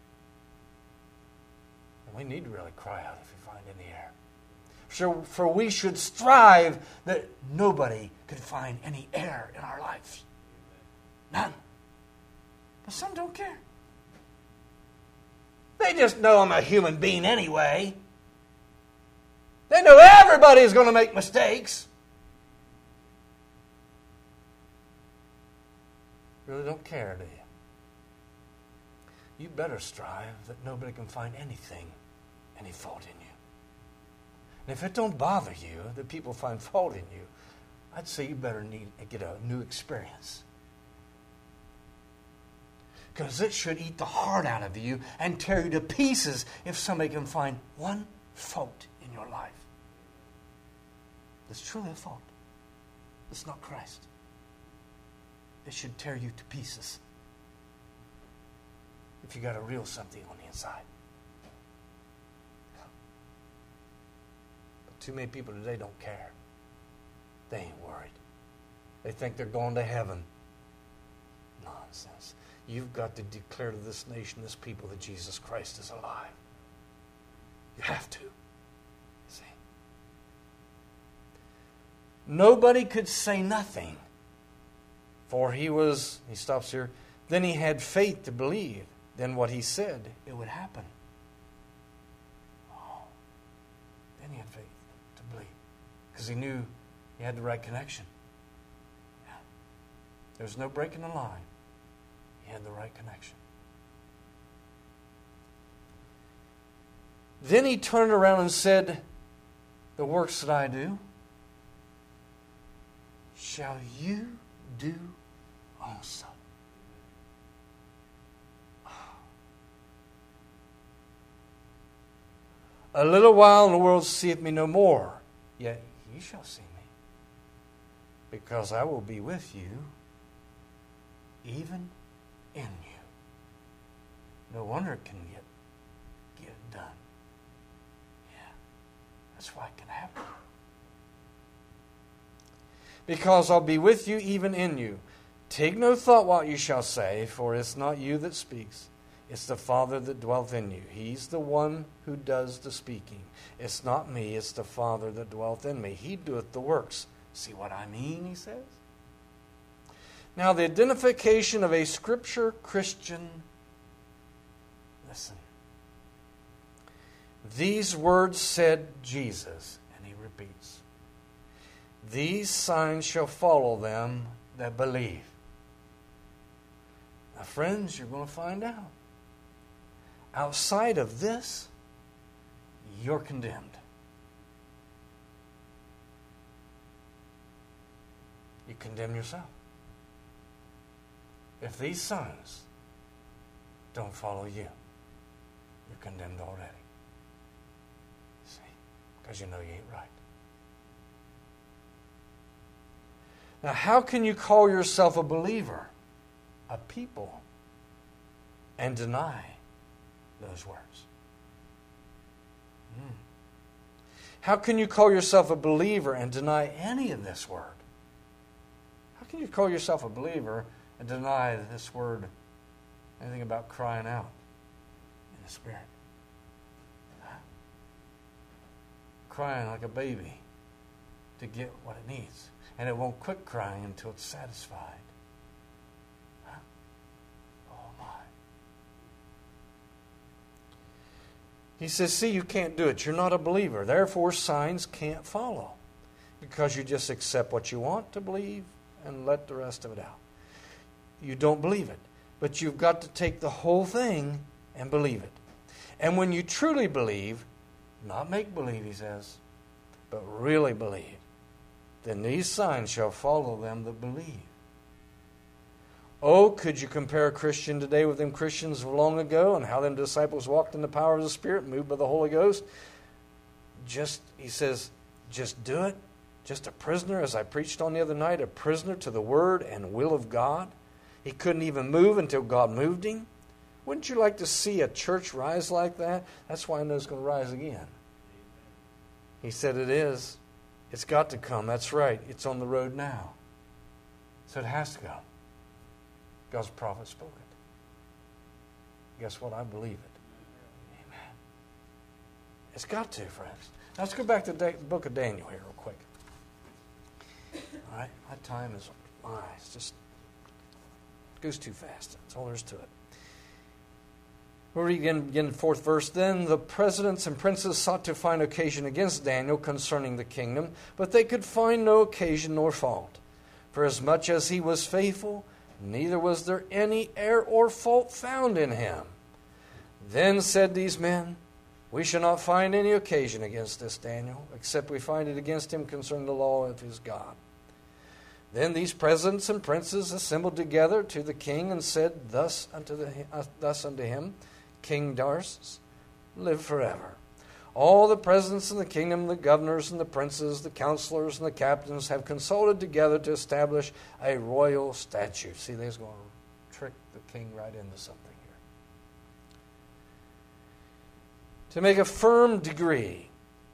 We need to really cry out if we find any error. For we should strive that nobody could find any error in our lives. None. But some don't care. They just know I'm a human being anyway. They know everybody's going to make mistakes. Really don't care, do you? You better strive that nobody can find anything, any fault in you. And if it don't bother you that people find fault in you, I'd say you better get a new experience. Because it should eat the heart out of you and tear you to pieces if somebody can find one fault in your life. It's truly a fault. It's not Christ. It should tear you to pieces if you got a real something on the inside. But too many people today don't care. They ain't worried. They think they're going to heaven. Nonsense. You've got to declare to this nation, this people, that Jesus Christ is alive. You have to. See? Nobody could say nothing. For he stops here, then he had faith to believe. Then what he said, it would happen. Oh. Then he had faith to believe. Because he knew he had the right connection. Yeah. There was no breaking the line. He had the right connection. Then he turned around and said, the works that I do, shall you do also. A little while and the world seeth me no more, yet ye shall see me, because I will be with you, even in you. No wonder it can get done. Yeah, that's why it can happen. Because I'll be with you, even in you. Take no thought what you shall say, for it's not you that speaks. It's the Father that dwelleth in you. He's the one who does the speaking. It's not me, it's the Father that dwelleth in me. He doeth the works. See what I mean, he says? Now, the identification of a Scripture Christian, listen. These words said Jesus, and he repeats, these signs shall follow them that believe. Now, friends, you're going to find out. Outside of this, you're condemned. You condemn yourself. If these signs don't follow you, you're condemned already. See? Because you know you ain't right. Now, how can you call yourself a believer, a people, and deny those words? How can you call yourself a believer and deny any of this word? How can you call yourself a believer and deny this word, anything about crying out in the Spirit? Crying like a baby to get what it needs. And it won't quit crying until it's satisfied. Huh? Oh my. He says, see, you can't do it. You're not a believer. Therefore, signs can't follow. Because you just accept what you want to believe and let the rest of it out. You don't believe it. But you've got to take the whole thing and believe it. And when you truly believe, not make believe, he says, but really believe, then these signs shall follow them that believe. Oh, could you compare a Christian today with them Christians of long ago and how them disciples walked in the power of the Spirit, moved by the Holy Ghost? He says, just do it. Just a prisoner, as I preached on the other night, a prisoner to the Word and will of God. He couldn't even move until God moved him. Wouldn't you like to see a church rise like that? That's why I know it's going to rise again. He said it is. It's got to come. That's right. It's on the road now. So it has to go. God's prophet spoke it. Guess what? I believe it. Amen. It's got to, friends. Now let's go back to the book of Daniel here real quick. All right? My time is, it's just, it goes too fast. That's all there is to it. We'll read again the fourth verse. Then the presidents and princes sought to find occasion against Daniel concerning the kingdom, but they could find no occasion nor fault. For as much as he was faithful, neither was there any error or fault found in him. Then said these men, we shall not find any occasion against this Daniel, except we find it against him concerning the law of his God. Then these presidents and princes assembled together to the king and said thus unto him, King Darius, live forever. All the presidents in the kingdom, the governors and the princes, the counselors and the captains have consulted together to establish a royal statute. See, they're going to trick the king right into something here. To make a firm decree,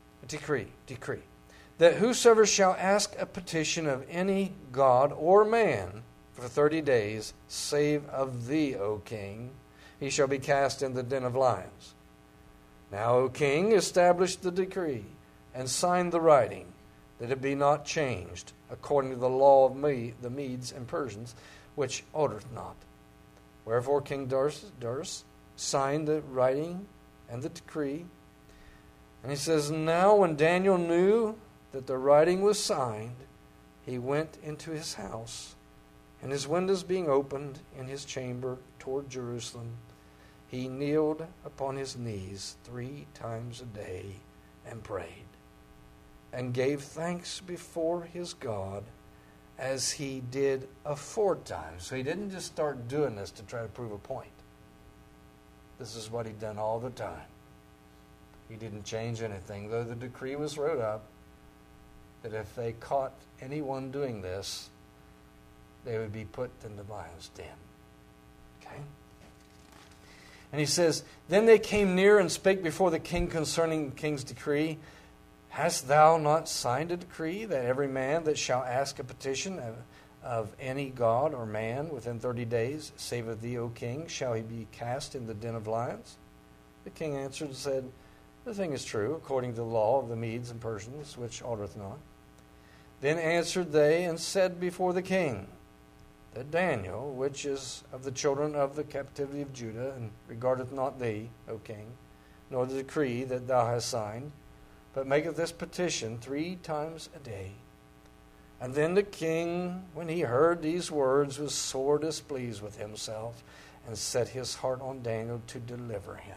that whosoever shall ask a petition of any god or man for 30 days, save of thee, O king, he shall be cast in the den of lions. Now, O king, establish the decree, and sign the writing, that it be not changed, according to the law of the Medes and Persians, which altereth not. Wherefore King Darius signed the writing and the decree. And he says, now when Daniel knew that the writing was signed, he went into his house, and his windows being opened in his chamber toward Jerusalem, he kneeled upon his knees 3 times a day and prayed, and gave thanks before his God as he did aforetime. So he didn't just start doing this to try to prove a point. This is what he'd done all the time. He didn't change anything, though the decree was wrote up that if they caught anyone doing this, they would be put in the lion's den. Okay? And he says, then they came near and spake before the king concerning the king's decree. Hast thou not signed a decree that every man that shall ask a petition of any god or man within 30 days, save of thee, O king, shall he be cast in the den of lions? The king answered and said, the thing is true, according to the law of the Medes and Persians, which altereth not. Then answered they and said before the king, that Daniel, which is of the children of the captivity of Judah, and regardeth not thee, O king, nor the decree that thou hast signed, but maketh this petition 3 times a day. And then the king, when he heard these words, was sore displeased with himself, and set his heart on Daniel to deliver him.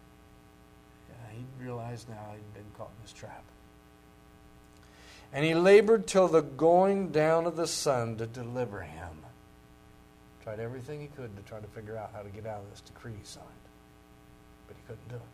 Yeah, he realized now he'd been caught in this trap. And he labored till the going down of the sun to deliver him. Tried everything he could to try to figure out how to get out of this decree he signed. But he couldn't do it.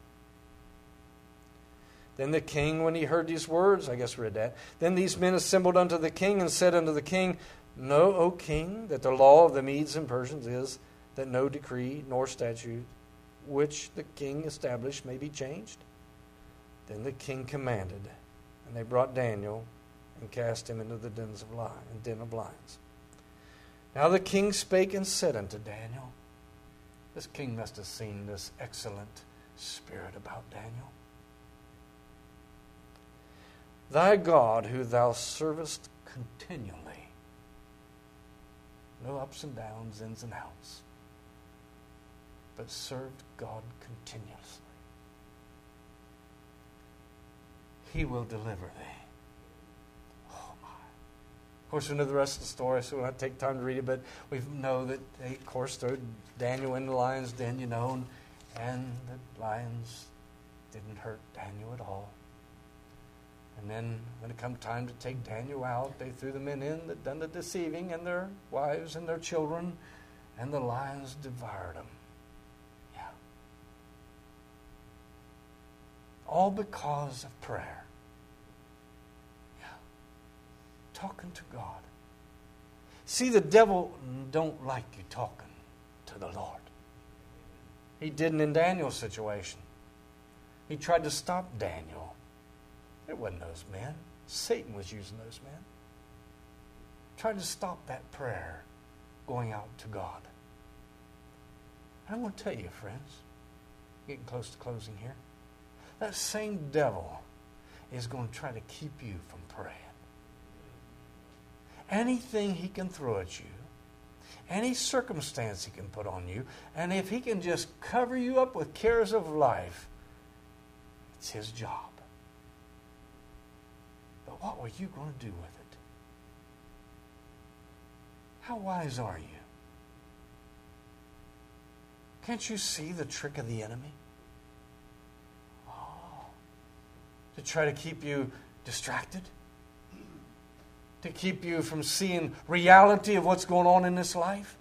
Then the king, when he heard these words, I guess we read that, then these men assembled unto the king and said unto the king, know, O king, that the law of the Medes and Persians is that no decree nor statute which the king established may be changed. Then the king commanded, and they brought Daniel and cast him into the den of lions. Now the king spake and said unto Daniel, this king must have seen this excellent spirit about Daniel. Thy God, who thou servest continually, no ups and downs, ins and outs, but served God continuously, he will deliver thee. Of course, we know the rest of the story, so we'll not take time to read it, but we know that they, of course, threw Daniel in the lion's den, and the lions didn't hurt Daniel at all. And then when it come time to take Daniel out, they threw the men in that done the deceiving, and their wives and their children, and the lions devoured them. Yeah. All because of prayer. Talking to God. See, the devil don't like you talking to the Lord. He didn't in Daniel's situation. He tried to stop Daniel. It wasn't those men. Satan was using those men. Tried to stop that prayer going out to God. I want to tell you, friends, getting close to closing here, that same devil is going to try to keep you from praying. Anything he can throw at you, any circumstance he can put on you, and if he can just cover you up with cares of life, it's his job. But what were you going to do with it? How wise are you? Can't you see the trick of the enemy? To try to keep you distracted, to keep you from seeing reality of what's going on in this life?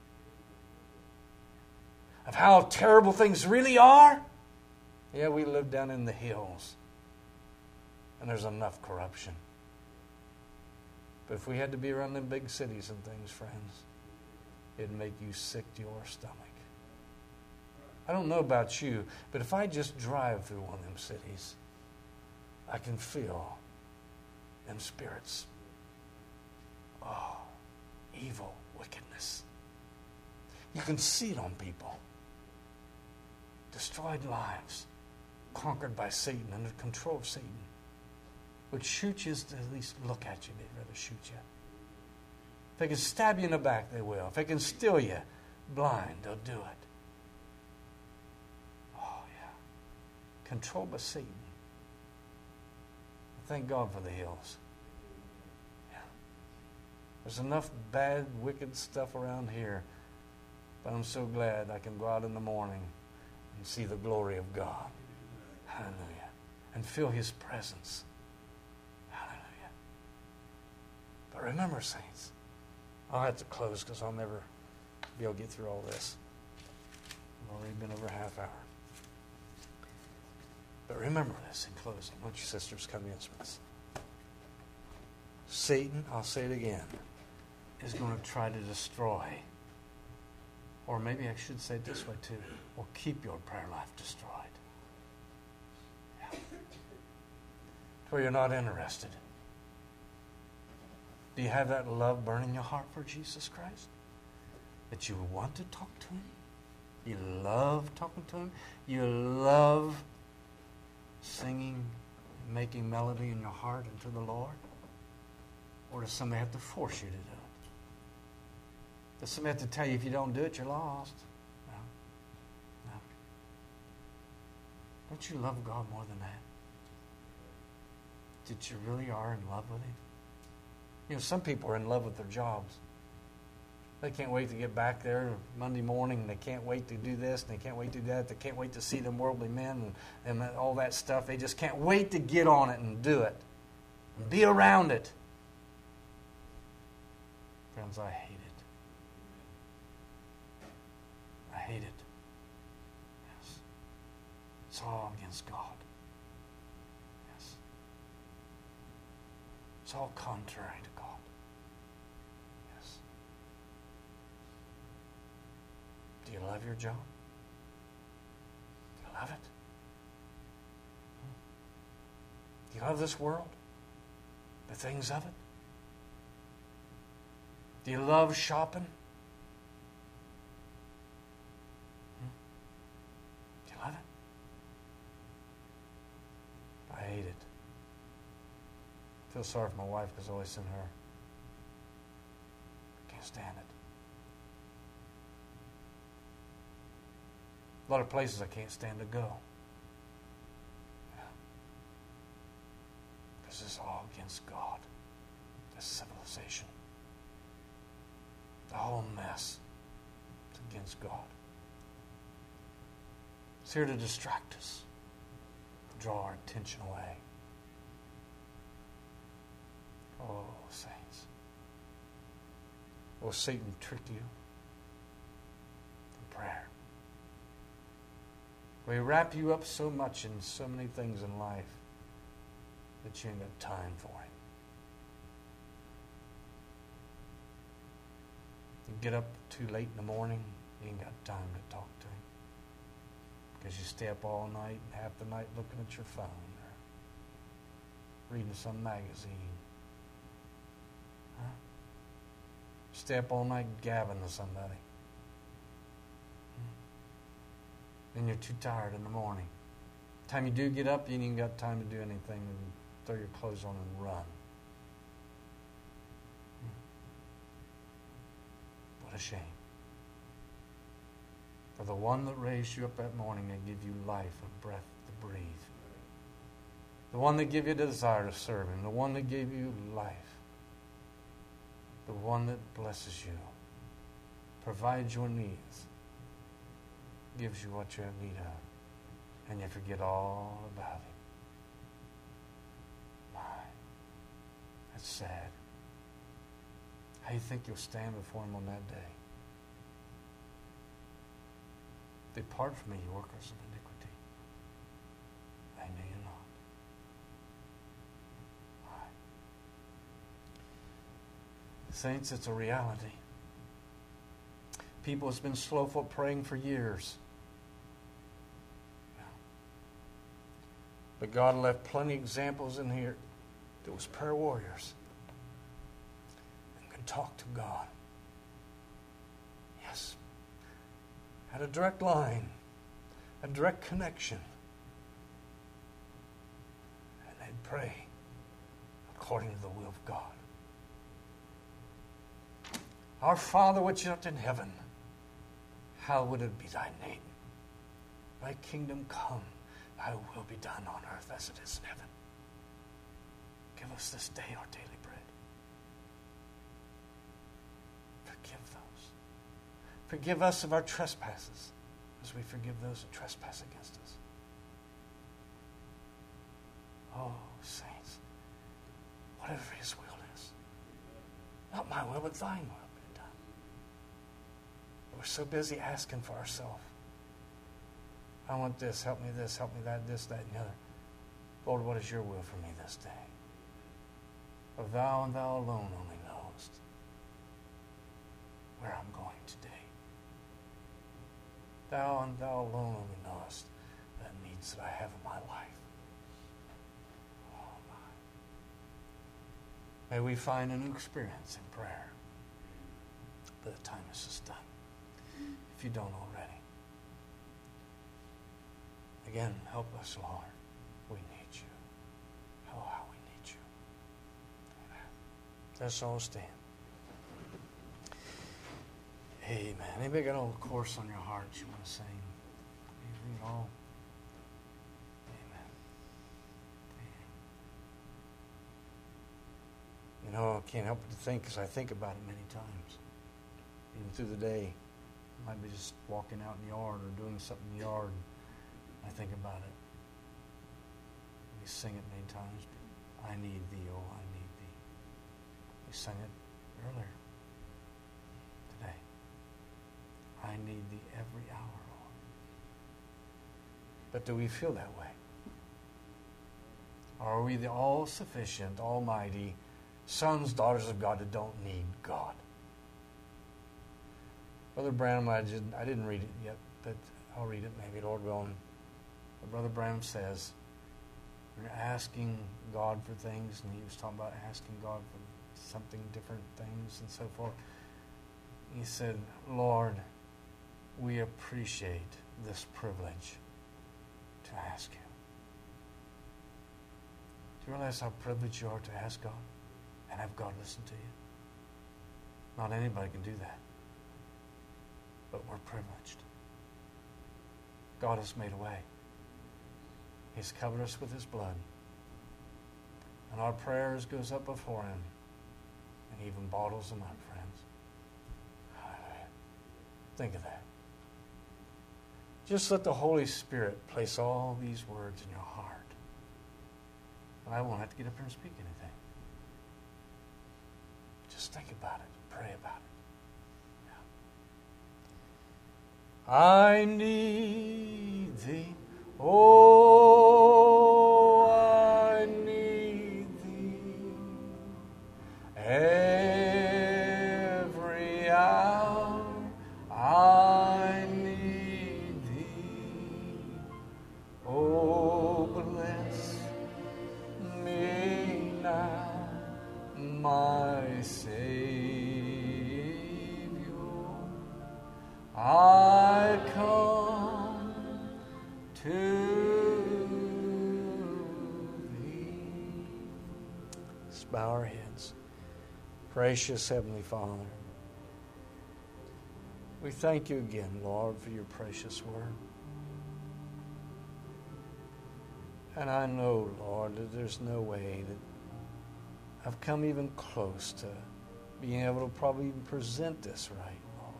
Of how terrible things really are? Yeah, we live down in the hills, and there's enough corruption. But if we had to be around them big cities and things, friends, it'd make you sick to your stomach. I don't know about you, but if I just drive through one of them cities, I can feel them spirits. Oh, evil, wickedness. You can see it on people. Destroyed lives, conquered by Satan, under control of Satan. Would shoot you to at least look at you, they'd rather shoot you. If they can stab you in the back, they will. If they can steal you blind, they'll do it. Oh, yeah. Controlled by Satan. Thank God for the hills. Yeah. There's enough bad, wicked stuff around here, but I'm so glad I can go out in the morning and see the glory of God. Hallelujah. And feel His presence. Hallelujah. But remember, saints, I'll have to close because I'll never be able to get through all this. I've already been over a half hour. But remember this in closing. Why don't you sisters come to the instruments? Satan, I'll say it again, is going to try to destroy, or maybe I should say it this way too, or keep your prayer life destroyed. Yeah. Where you're not interested. Do you have that love burning in your heart for Jesus Christ? That you want to talk to Him? You love talking to Him? You love singing and making melody in your heart unto the Lord? Or does somebody have to force you to do it? Does somebody have to tell you if you don't do it, you're lost? No. No. Don't you love God more than that? That you really are in love with Him? You know, some people are in love with their jobs. They can't wait to get back there Monday morning. They can't wait to do this. And they can't wait to do that. They can't wait to see them worldly men and all that stuff. They just can't wait to get on it and do it. And be around it. Friends, I hate it. I hate it. Yes. It's all against God. Yes. It's all contrary to God. Yes. Do you love your job? Do you love it? Do you love this world? The things of it? Do you love shopping? Do you love it? I hate it. I feel sorry for my wife because I always send her. I can't stand it. A lot of places I can't stand to go. Yeah. Because it's all against God. This civilization. The whole mess is against God. It's here to distract us, to draw our attention away. Oh, saints. Will Satan trick you? In prayer. Will he wrap you up so much in so many things in life that you ain't got time for him? You get up too late in the morning, you ain't got time to talk to him. Because you stay up all night and half the night looking at your phone or reading some magazine. Huh? Stay up all night gabbing to somebody. Then you're too tired in the morning. The time you do get up, you ain't even got time to do anything and throw your clothes on and run. What a shame. For the one that raised you up that morning and give you life and breath to breathe. The one that gave you the desire to serve him. The one that gave you life. The one that blesses you. Provides your needs. Gives you what you have need of. And you forget all about him. My, that's sad. How do you think you'll stand before Him on that day? Depart from me, you workers of iniquity. I knew you not. All right. Saints, it's a reality. People have been slowful praying for years. But God left plenty of examples in here. There was prayer warriors and could talk to God. Yes. Had a direct line, a direct connection. And they'd pray according to the will of God. Our Father which art in heaven, hallowed be thy name. Thy kingdom come. Thy will be done on earth as it is in heaven. Give us this day our daily bread. Forgive those. Forgive us of our trespasses as we forgive those who trespass against us. Oh, saints, whatever His will is, not my will, but thine will be done. We're so busy asking for ourselves. I want this, help me that, this, that, and the other. Lord, what is your will for me this day? For thou and thou alone only knowest where I'm going today. Thou and thou alone only knowest the needs that I have in my life. Oh my. May we find a new experience in prayer. But the time is just done. If you don't already. Again, help us, Lord. We need you. Oh, how we need you. Amen. Let's all stand. Amen. Anybody got a little chorus on your heart you want to sing? Anything at all? Amen. You know, I can't help but to think, because I think about it many times. Even through the day. I might be just walking out in the yard or doing something in the yard. I think about it. We sing it many times. But I need thee, oh, I need thee. We sang it earlier today. I need thee every hour, Lord. But do we feel that way? Or are we the all-sufficient, almighty sons, daughters of God that don't need God? Brother Branham, I didn't read it yet, but I'll read it maybe, Lord willing. But Brother Branham says, we're asking God for things, and he was talking about asking God for something, different things, and so forth. He said, Lord, we appreciate this privilege to ask you. Do you realize how privileged you are to ask God and have God listen to you? Not anybody can do that. But we're privileged. God has made a way. He's covered us with His blood. And our prayers goes up before Him. And He even bottles them up, friends. Hallelujah. Think of that. Just let the Holy Spirit place all these words in your heart. And I won't have to get up here and speak anything. Just think about it. Pray about it. I need thee, oh, I need thee, every hour I need thee, oh, bless me now, my Savior, I come to thee. Let's bow our heads. Gracious Heavenly Father, we thank you again, Lord, for your precious word. And I know, Lord, that there's no way that I've come even close to being able to probably even present this right.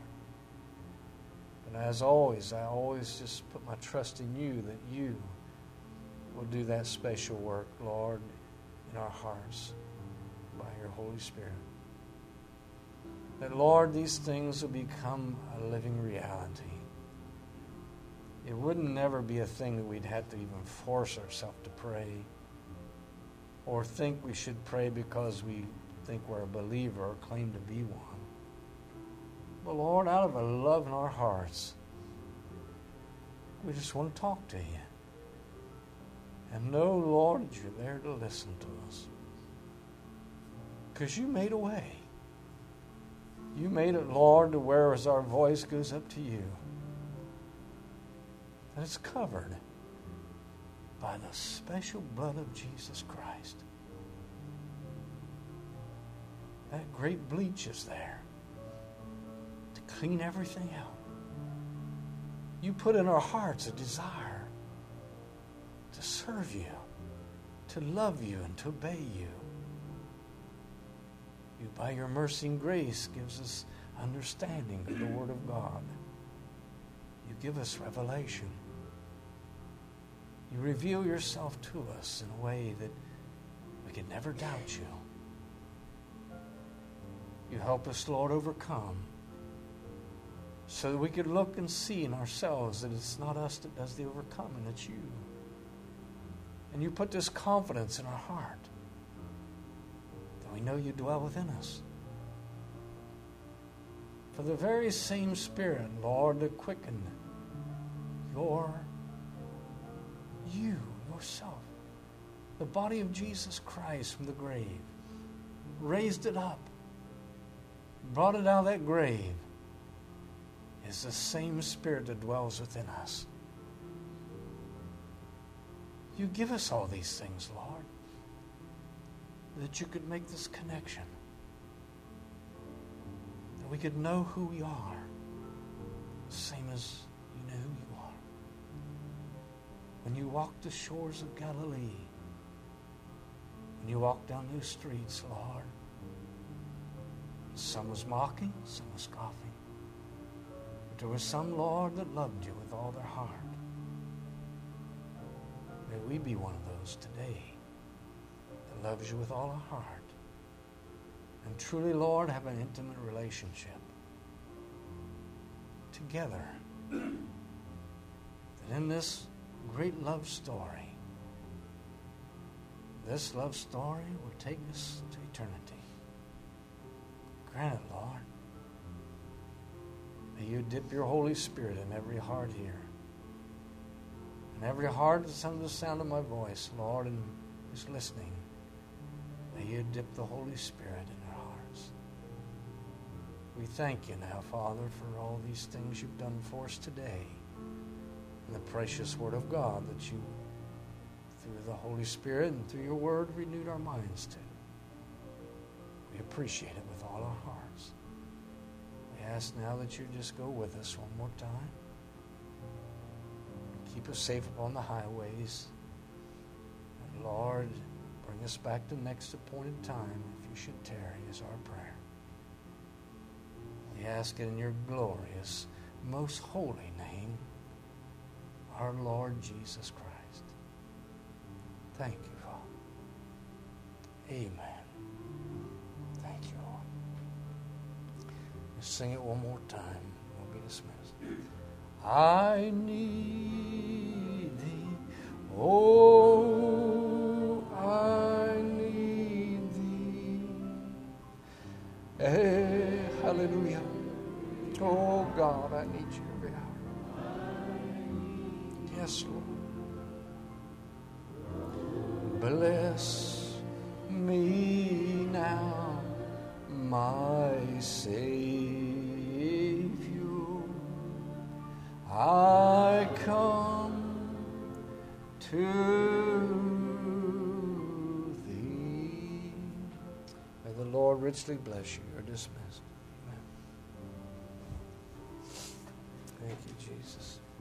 And as always, I always just put my trust in you that you will do that special work, Lord, in our hearts by your Holy Spirit. that, Lord, these things will become a living reality. It wouldn't never be a thing that we'd have to even force ourselves to pray or think we should pray because we think we're a believer or claim to be one. But, Lord, out of a love in our hearts, we just want to talk to you. And know, Lord, that you're there to listen to us. Because you made a way. You made it, Lord, to where as our voice goes up to you, that it's covered by the special blood of Jesus Christ. That great bleach is there to clean everything out. You put in our hearts a desire to serve you, to love you, and to obey you. You, by your mercy and grace, gives us understanding of the Word of God. You give us revelation. You reveal yourself to us in a way that we can never doubt you. You help us, Lord, overcome so that we could look and see in ourselves that it's not us that does the overcoming, it's you. And you put this confidence in our heart that we know you dwell within us. For the very same Spirit, Lord, that quickened you yourself, the body of Jesus Christ from the grave, raised it up, brought it out of that grave, is the same Spirit that dwells within us. You give us all these things, Lord, that you could make this connection, that we could know who we are, the same as you know who you are. When you walked the shores of Galilee, when you walked down those streets, Lord, some was mocking, some was scoffing. But there was some, Lord, that loved you with all their heart. May we be one of those today that loves you with all our heart. And truly, Lord, have an intimate relationship together. That in this great love story, this love story will take us to eternity. Grant it, Lord. May you dip your Holy Spirit in every heart here. And every heart that's under the sound of my voice, Lord, and is listening. May you dip the Holy Spirit in their hearts. We thank you now, Father, for all these things you've done for us today. And the precious Word of God that you, through the Holy Spirit and through your Word, renewed our minds to. We appreciate it with all our hearts. We ask now that you just go with us one more time. Keep us safe upon the highways. And Lord, bring us back to the next appointed time if you should tarry, is our prayer. We ask it in your glorious, most holy name, our Lord Jesus Christ. Thank you, Father. Amen. Thank you, Lord. Let's sing it one more time. We'll be dismissed. I need thee. Oh, I need thee. Hey, hallelujah. Oh, God, I need you every hour. Yes, Lord. Bless me now, my Savior. I come to thee. May the Lord richly bless you. You're dismissed. Amen. Thank you, Jesus.